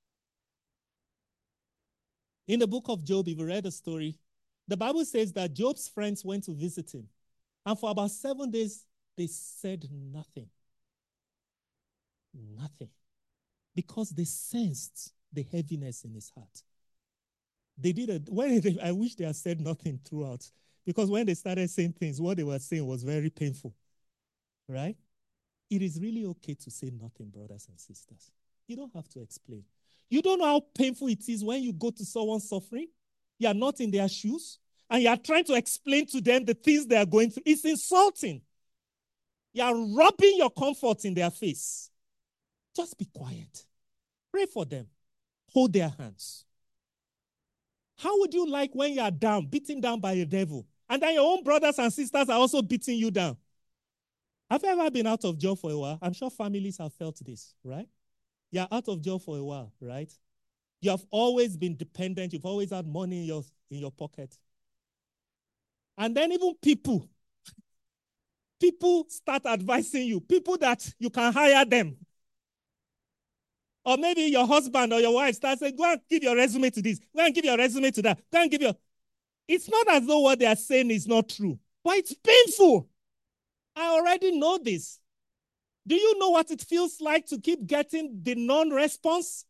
In the book of Job, if you read the story, the Bible says that Job's friends went to visit him. And for about 7 days, they said nothing. Nothing. Because they sensed the heaviness in his heart. They did it. I wish they had said nothing throughout. Because when they started saying things, what they were saying was very painful. Right? It is really okay to say nothing, brothers and sisters. You don't have to explain. You don't know how painful it is when you go to someone suffering. You are not in their shoes. And you are trying to explain to them the things they are going through. It's insulting. You are rubbing your comfort in their face. Just be quiet. Pray for them. Hold their hands. How would you like when you are down, beaten down by the devil, and then your own brothers and sisters are also beating you down? Have you ever been out of job for a while? I'm sure families have felt this, right? You're out of job for a while, right? You have always been dependent. You've always had money in your pocket. And then even people People start advising you, people that you can hire them. Or maybe your husband or your wife starts saying, go and give your resume to this, go and give your resume to that, go and give your. It's not as though what they are saying is not true, but it's painful. I already know this. Do you know what it feels like to keep getting the non-response?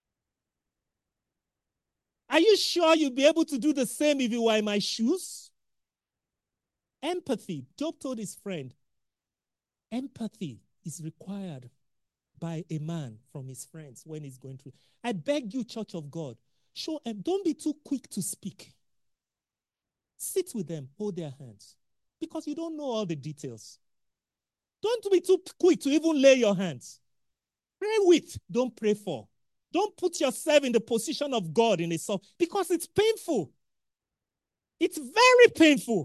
Are you sure you'll be able to do the same if you were in my shoes? Empathy. Job told his friend, empathy is required by a man from his friends when he's going through. I beg you, Church of God, show them. Don't be too quick to speak. Sit with them, hold their hands, because you don't know all the details. Don't be too quick to even lay your hands. Pray with, don't pray for. Don't put yourself in the position of God in a song because it's painful. It's very painful.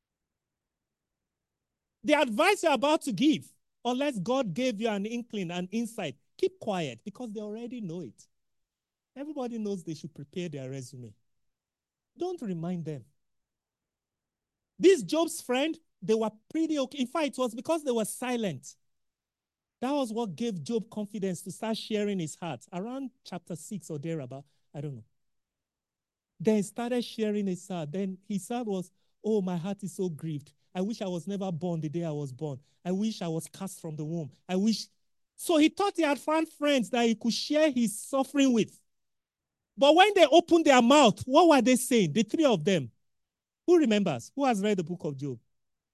The advice you're about to give, unless God gave you an inkling, an insight, keep quiet because they already know it. Everybody knows they should prepare their resume. Don't remind them. This Job's friend, they were pretty okay. In fact, it was because they were silent. That was what gave Job confidence to start sharing his heart. Around chapter 6 or thereabout, I don't know. Then he started sharing his heart. Then his heart was, oh, my heart is so grieved. I wish I was never born the day I was born. I wish I was cast from the womb. I wish. So he thought he had found friends that he could share his suffering with. But when they opened their mouth, what were they saying? The three of them. Who remembers? Who has read the book of Job?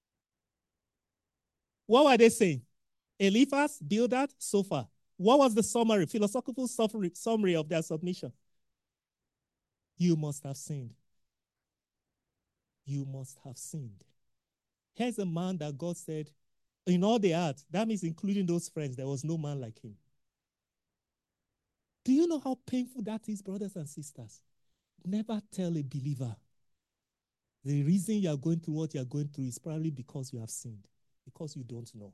What were they saying? Eliphaz, Bildad, Zophar. What was the summary, philosophical summary of their submission? You must have sinned. You must have sinned. Here's a man that God said, in all the earth, that means including those friends, there was no man like him. Do you know how painful that is, brothers and sisters? Never tell a believer the reason you are going through what you are going through is probably because you have sinned, because you don't know.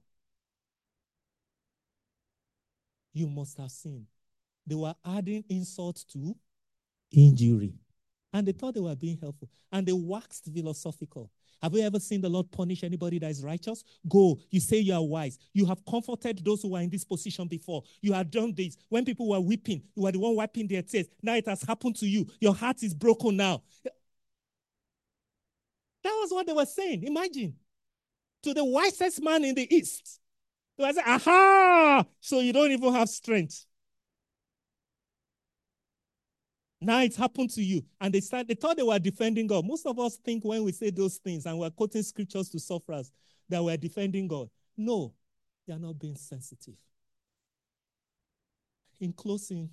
You must have sinned. They were adding insult to injury. And they thought they were being helpful. And they waxed philosophical. Have you ever seen the Lord punish anybody that is righteous? Go, you say you are wise. You have comforted those who were in this position before. You have done this. When people were weeping, you were the one wiping their tears. Now it has happened to you. Your heart is broken now. That was what they were saying. Imagine. To the wisest man in the East. They were saying, aha! So you don't even have strength. Now it's happened to you. And they thought they were defending God. Most of us think when we say those things and we're quoting scriptures to sufferers that we're defending God. No, they are not being sensitive. In closing,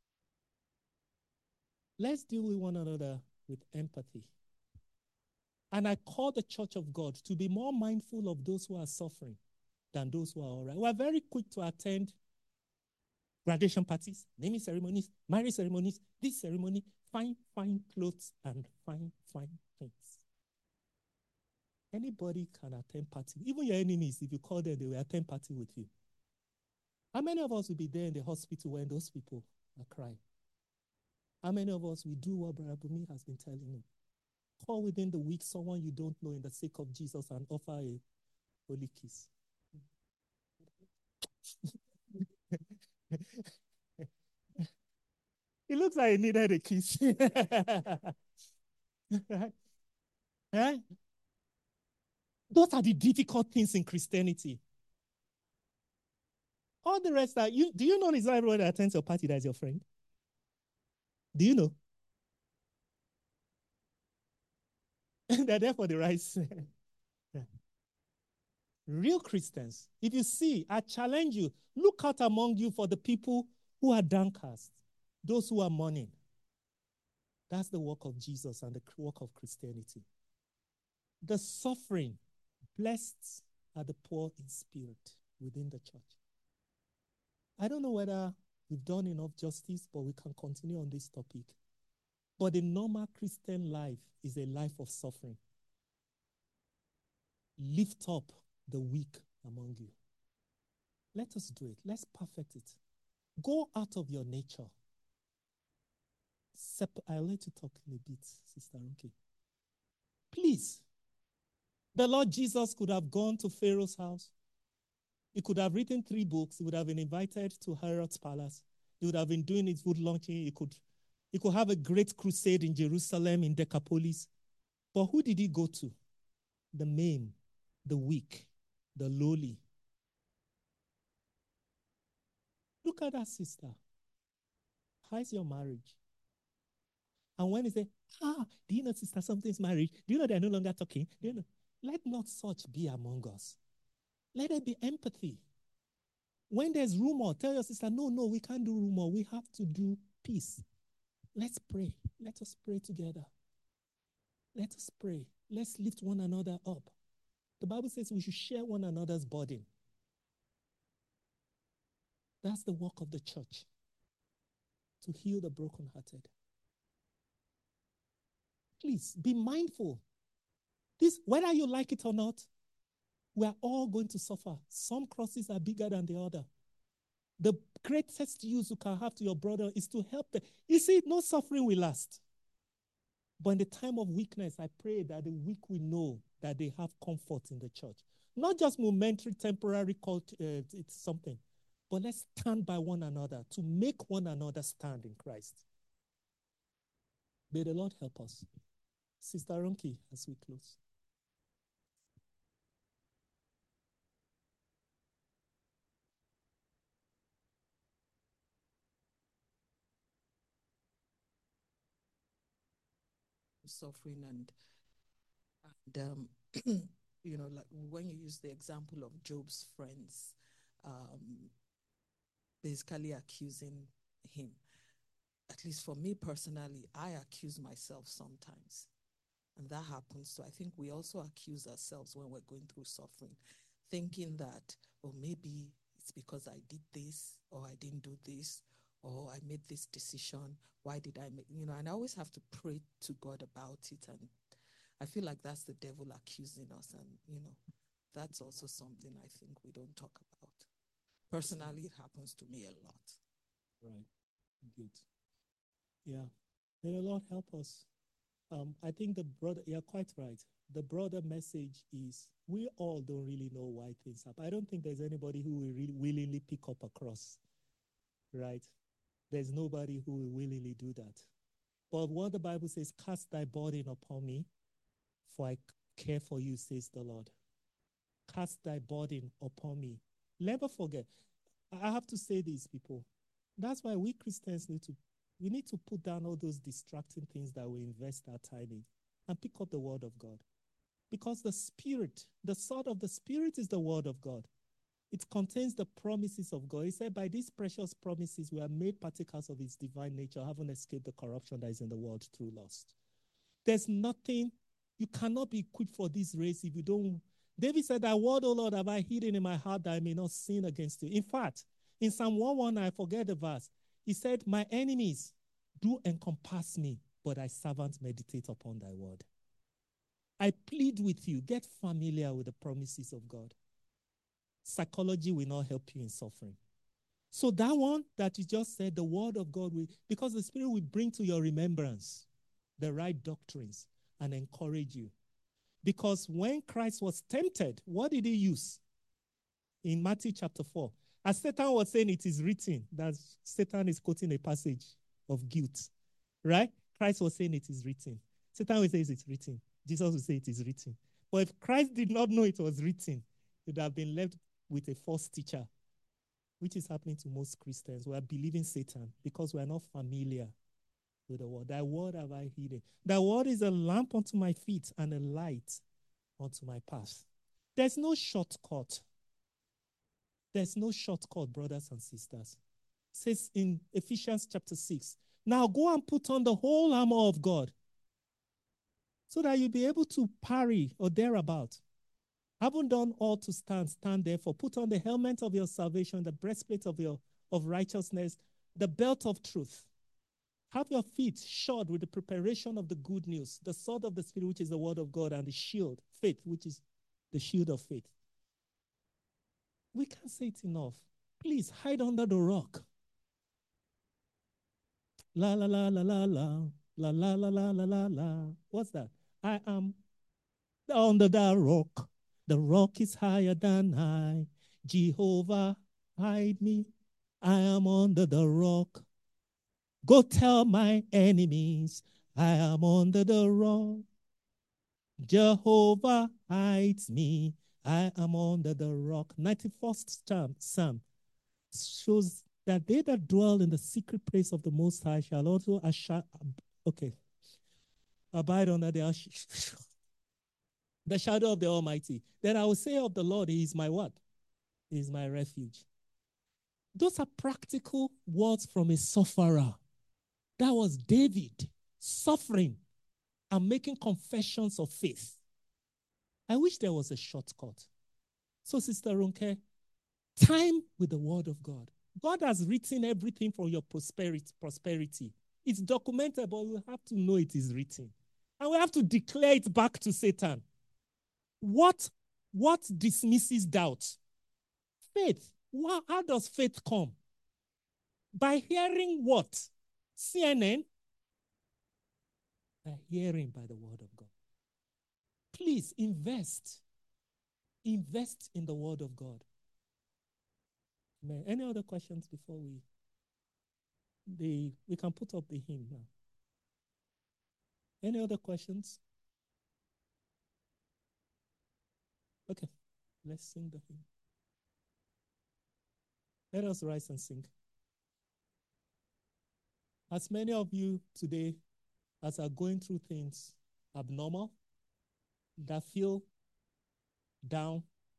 let's deal with one another with empathy. And I call the Church of God to be more mindful of those who are suffering than those who are all right. We're very quick to attend graduation parties, naming ceremonies, marriage ceremonies, this ceremony, fine clothes, and fine things. Anybody can attend party. Even your enemies, if you call them, they will attend party with you. How many of us will be there in the hospital when those people are crying? How many of us will do what Brother Bumi has been telling you? Call within the week someone you don't know in the sake of Jesus and offer a holy kiss. It looks like he needed a kiss. Eh? Those are the difficult things in Christianity. All the rest are you. Do you know it's not everyone that attends your party that's your friend? Do you know? They're there for the rights. Real Christians, if you see, I challenge you, look out among you for the people who are downcast, those who are mourning. That's the work of Jesus and the work of Christianity. The suffering, blessed are the poor in spirit within the church. I don't know whether we've done enough justice, but we can continue on this topic. But the normal Christian life is a life of suffering. Lift up the weak among you. Let us do it. Let's perfect it. Go out of your nature. I'll let you talk in a bit, Sister Ronke. Please, The Lord Jesus could have gone to Pharaoh's house. He could have written 3 books. He would have been invited to Herod's palace. He would have been doing his food launching. He could have a great crusade in Jerusalem, in Decapolis. But who did he go to? The maimed, the weak, the lowly. Look at that sister. How is your marriage? And when he say, do you know, sister, something's married? Do you know they're no longer talking? Do you know? Let not such be among us. Let there be empathy. When there's rumor, tell your sister, no, we can't do rumor. We have to do peace. Let's pray. Let us pray together. Let us pray. Let's lift one another up. The Bible says we should share one another's burden. That's the work of the church, to heal the brokenhearted. Please be mindful. This, whether you like it or not, we are all going to suffer. Some crosses are bigger than the other. The greatest use you can have to your brother is to help them. You see, no suffering will last. But in the time of weakness, I pray that the weak will know that they have comfort in the church. Not just momentary, temporary, it's something. But let's stand by one another to make one another stand in Christ. May the Lord help us. Sister Ronki, as we close. Suffering and you know, like when you use the example of Job's friends, basically accusing him. At least for me personally, I accuse myself sometimes. And that happens. So I think we also accuse ourselves when we're going through suffering, thinking that, maybe it's because I did this, or I didn't do this, or I made this decision. Why did I make, and I always have to pray to God about it. And I feel like that's the devil accusing us. And, that's also something I think we don't talk about. Personally, it happens to me a lot. Right. Good. Yeah. May the Lord help us. I think you're quite right. The broader message is we all don't really know why things happen. I don't think there's anybody who will really willingly pick up a cross, right? There's nobody who will willingly do that. But what the Bible says, cast thy burden upon me, for I care for you, says the Lord. Cast thy burden upon me. Never forget. I have to say this, people. That's why we Christians need to put down all those distracting things that we invest our time in and pick up the word of God. Because the Spirit, the sword of the Spirit is the word of God. It contains the promises of God. He said, by these precious promises, we are made partakers of his divine nature, having escaped the corruption that is in the world through lust. There's nothing, you cannot be equipped for this race if you don't. David said, thy word, O Lord, have I hidden in my heart that I may not sin against you. In fact, in Psalm 119, I forget the verse, he said, my enemies do encompass me, but thy servant meditate upon thy word. I plead with you, get familiar with the promises of God. Psychology will not help you in suffering. So that one that you just said, the word of God will, because the Spirit will bring to your remembrance the right doctrines and encourage you. Because when Christ was tempted, what did he use? In Matthew chapter 4, as Satan was saying, it is written, that Satan is quoting a passage of guilt, right? Christ was saying it is written. Satan will say it's written. Jesus will say it is written. But if Christ did not know it was written, he would have been left with a false teacher, which is happening to most Christians. We are believing Satan because we are not familiar with the word. Thy word have I hidden. Thy word is a lamp unto my feet and a light unto my path. There's no shortcut. There's no shortcut, brothers and sisters. It says in Ephesians chapter 6, now go and put on the whole armor of God so that you'll be able to parry or thereabout. Having done all to stand, stand therefore. Put on the helmet of your salvation, the breastplate of righteousness, the belt of truth. Have your feet shod with the preparation of the good news, the sword of the Spirit, which is the word of God, and the shield, faith, which is the shield of faith. We can't say it enough. Please hide under the rock. La la la la la la la la la la la la la. What's that? I am under the rock. The rock is higher than I. Jehovah, hide me. I am under the rock. Go tell my enemies, I am under the rock. Jehovah hides me. I am under the rock. 91st Psalm shows that they that dwell in the secret place of the Most High shall also abide under the shadow of the Almighty. Then I will say of the Lord, He is my what? He is my refuge. Those are practical words from a sufferer. That was David suffering and making confessions of faith. I wish there was a shortcut. So, Sister Ronke, time with the Word of God. God has written everything for your prosperity. It's documented, but we have to know it is written. And we have to declare it back to Satan. What dismisses doubt? Faith. How does faith come? By hearing what? CNN? By hearing by the Word of God. Please invest. Invest in the Word of God. Amen. Any other questions before we can put up the hymn now? Any other questions? Okay, let's sing the hymn. Let us rise and sing. As many of you today as are going through things abnormal, that feel down,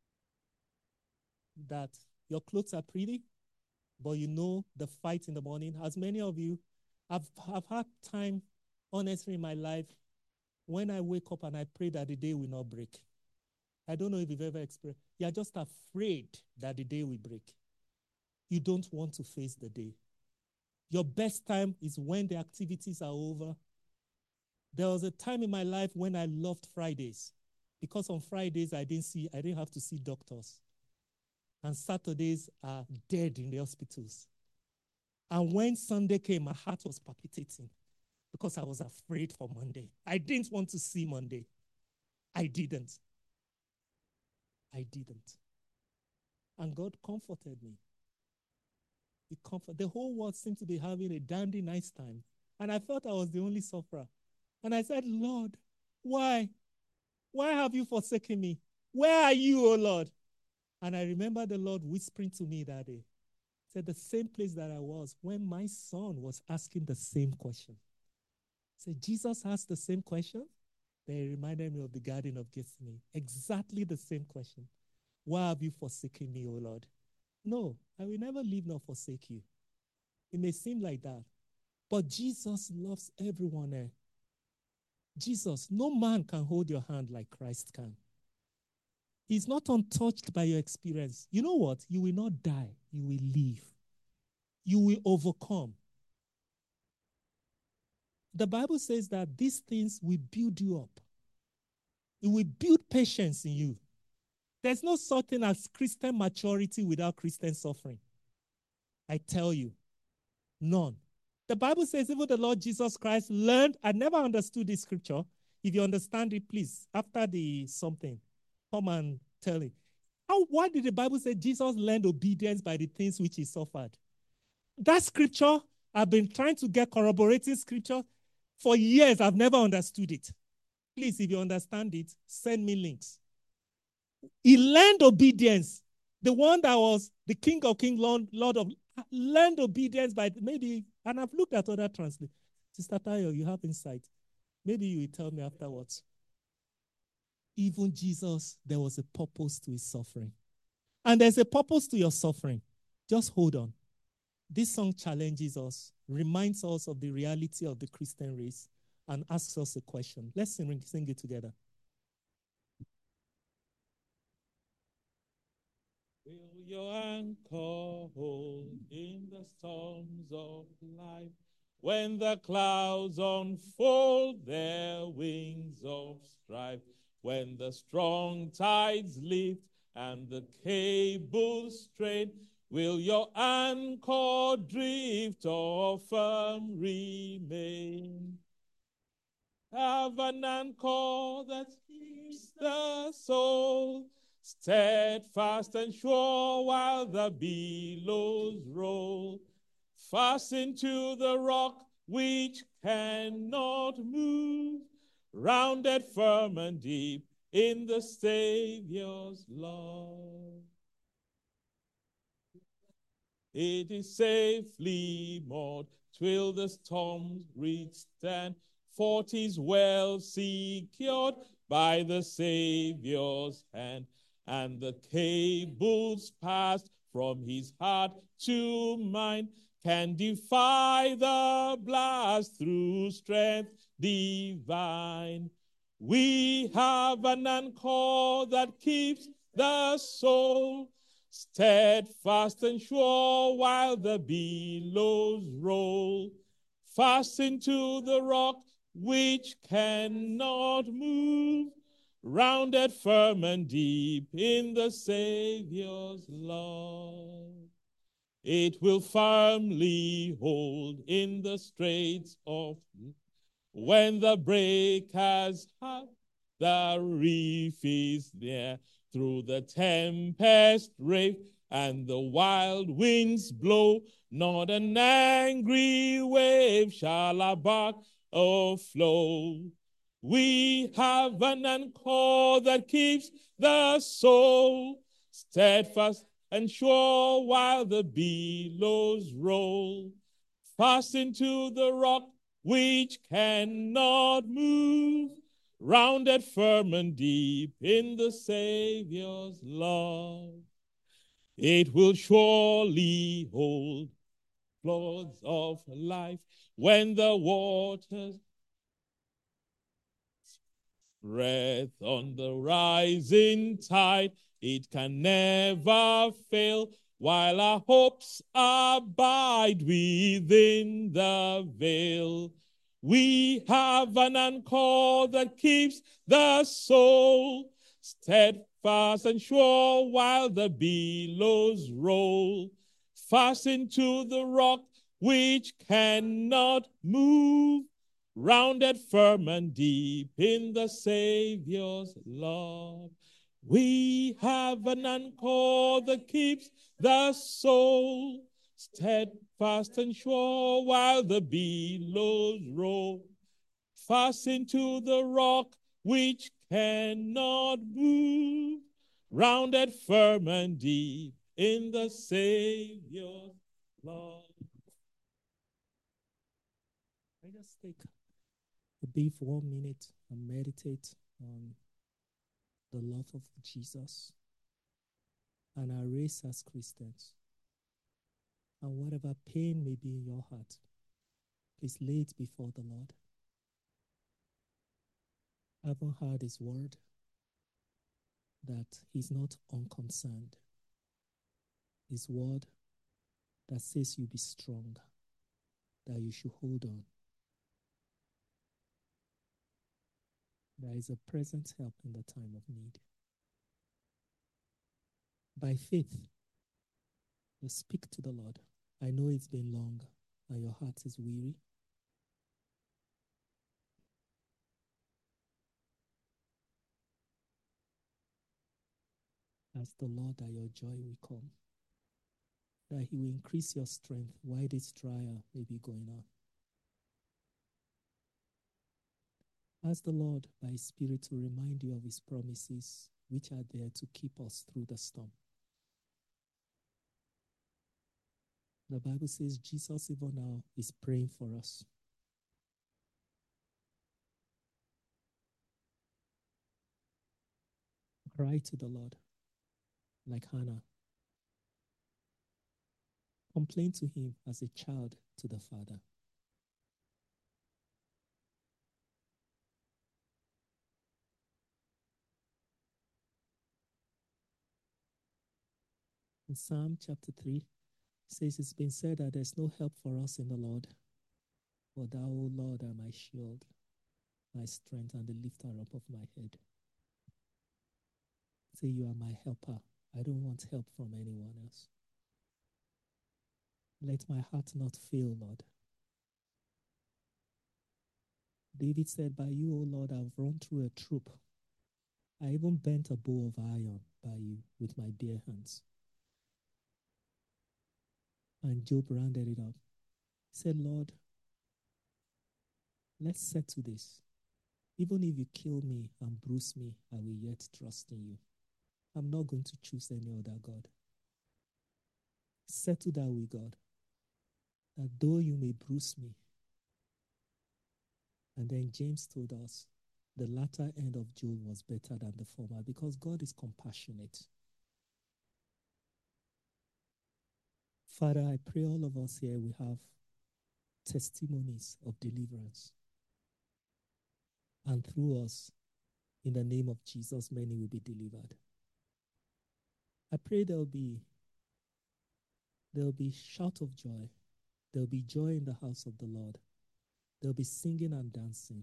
that your clothes are pretty, but you know the fight in the morning. As many of you, I've had time, honestly, in my life, when I wake up and I pray that the day will not break. I don't know if you've ever experienced. You're just afraid that the day will break. You don't want to face the day. Your best time is when the activities are over. There was a time in my life when I loved Fridays, because on Fridays I didn't have to see doctors. And Saturdays are dead in the hospitals. And when Sunday came, my heart was palpitating because I was afraid for Monday. I didn't want to see Monday. I didn't. And God comforted me. The whole world seemed to be having a dandy nice time. And I felt I was the only sufferer. And I said, Lord, why? Why have you forsaken me? Where are you, O Lord? And I remember the Lord whispering to me that day. He said, the same place that I was when my son was asking the same question. He said, Jesus asked the same question? Then it reminded me of the Garden of Gethsemane. Exactly the same question. Why have you forsaken me, O Lord? No, I will never leave nor forsake you. It may seem like that. But Jesus loves everyone. Jesus, no man can hold your hand like Christ can. He's not untouched by your experience. You know what? You will not die. You will live. You will overcome. The Bible says that these things will build you up. It will build patience in you. There's no such thing as Christian maturity without Christian suffering. I tell you, none. The Bible says even the Lord Jesus Christ learned. I never understood this scripture. If you understand it, please, after the something, come and tell it. Why did the Bible say Jesus learned obedience by the things which he suffered? That scripture, I've been trying to get corroborating scripture for years. I've never understood it. Please, if you understand it, send me links. He learned obedience. The one that was the King of Kings, Lord of, learned obedience by maybe, and I've looked at other translations. Sister Tayo, you have insight. Maybe you will tell me afterwards. Even Jesus, there was a purpose to his suffering. And there's a purpose to your suffering. Just hold on. This song challenges us, reminds us of the reality of the Christian race, and asks us a question. Let's sing it together. Will your anchor hold in the storms of life? When the clouds unfold their wings of strife, when the strong tides lift and the cables strain, will your anchor drift or firm remain? have an anchor that keeps the soul steadfast and sure while the billows roll. Fastened to the rock which cannot move, rounded firm and deep in the Savior's love. It is safely moored till the storms withstand, for 'tis well secured by the Savior's hand, and the cables passed from his heart to mine can defy the blast through strength divine. We have an anchor that keeps the soul steadfast and sure while the billows roll. Fastened to the rock which cannot move, rounded firm and deep in the Savior's love. It will firmly hold in the straits of when the breakers have, the reef is there. Through the tempest rave and the wild winds blow, not an angry wave shall our bark afloat. We have an anchor that keeps the soul steadfast and sure while the billows roll. Fastened to the rock which cannot move, rounded firm and deep in the Savior's love. It will surely hold floods of life when the waters breath on the rising tide. It can never fail while our hopes abide within the veil. We have an anchor that keeps the soul steadfast and sure while the billows roll. Fastened to the rock which cannot move, rounded firm and deep in the Savior's love. We have an anchor that keeps the soul steadfast and sure while the billows roll. Fastened to the rock which cannot move, rounded firm and deep in the Savior's love. Let us take a brief 1 minute and meditate on the love of Jesus and our race as Christians. And whatever pain may be in your heart, please lay it before the Lord. Having heard his word that he's not unconcerned. His word that says you be strong, that you should hold on. There is a present help in the time of need. By faith, you speak to the Lord. I know it's been long and your heart is weary. Ask the Lord that your joy will come, that he will increase your strength while this trial may be going on. Ask the Lord by his Spirit to remind you of his promises, which are there to keep us through the storm. The Bible says Jesus even now is praying for us. Cry to the Lord like Hannah. Complain to him as a child to the Father. In Psalm chapter 3, it says it's been said that there's no help for us in the Lord. But thou, O Lord, are my shield, my strength, and the lifter up of my head. Say, you are my helper. I don't want help from anyone else. Let my heart not fail, Lord. David said, by you, O Lord, I've run through a troop. I even bent a bow of iron by you with my bare hands. And Job rounded it up. He said, Lord, let's settle this. Even if you kill me and bruise me, I will yet trust in you. I'm not going to choose any other God. Settle that with God, that though you may bruise me. And then James told us the latter end of Job was better than the former because God is compassionate. Father, I pray all of us here we have testimonies of deliverance. And through us, in the name of Jesus, many will be delivered. I pray there will be shout of joy. There will be joy in the house of the Lord. There will be singing and dancing.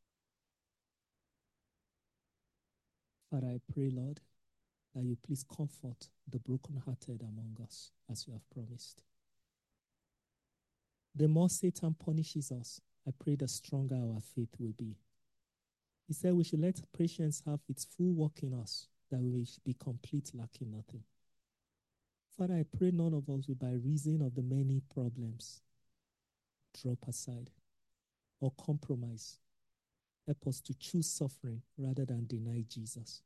Father, I pray, Lord, that you please comfort the brokenhearted among us as you have promised. The more Satan punishes us, I pray the stronger our faith will be. He said we should let patience have its full work in us, that we should be complete, lacking nothing. Father, I pray none of us will, by reason of the many problems, drop aside or compromise. Help us to choose suffering rather than deny Jesus.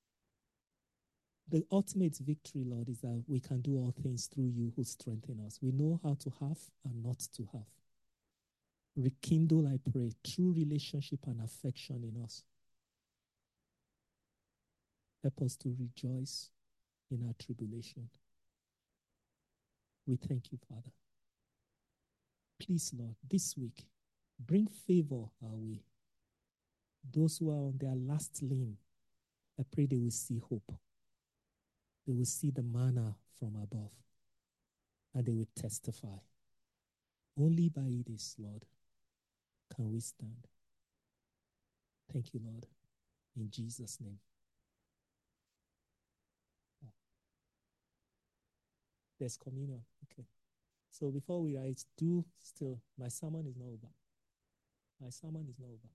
The ultimate victory, Lord, is that we can do all things through you who strengthen us. We know how to have and not to have. Rekindle, I pray, true relationship and affection in us. Help us to rejoice in our tribulation. We thank you, Father. Please, Lord, this week, bring favor our way. Those who are on their last limb, I pray they will see hope. They will see the manna from above, and they will testify. Only by this, Lord, can we stand. Thank you, Lord. In Jesus' name. There's communion. Okay. So before we write, my sermon is not over. My sermon is not over.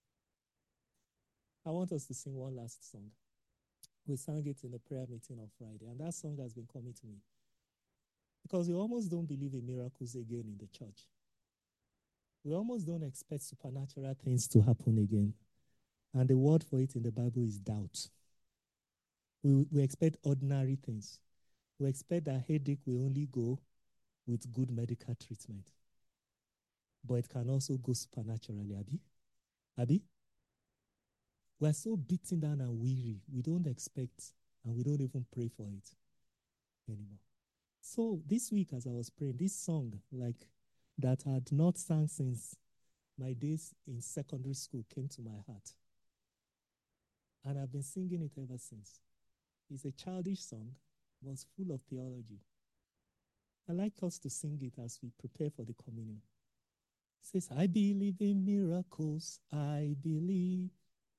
I want us to sing one last song. We sang it in the prayer meeting on Friday, and that song has been coming to me. Because we almost don't believe in miracles again in the church. We almost don't expect supernatural things to happen again. And the word for it in the Bible is doubt. We expect ordinary things. We expect that headache will only go with good medical treatment. But it can also go supernaturally, Abi? We're so beaten down and weary. We don't expect and we don't even pray for it anymore. So this week as I was praying, this song, that I had not sung since my days in secondary school, came to my heart. And I've been singing it ever since. It's a childish song, but it's full of theology. I like us to sing it as we prepare for the communion. It says, I believe in miracles, I believe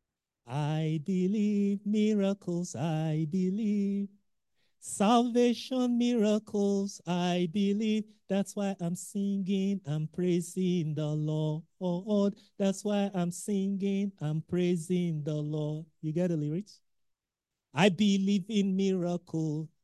miracles, I believe. Salvation miracles, I believe. That's why I'm singing, I'm praising the Lord. That's why I'm singing, I'm praising the Lord. You get the lyrics? I believe in miracles,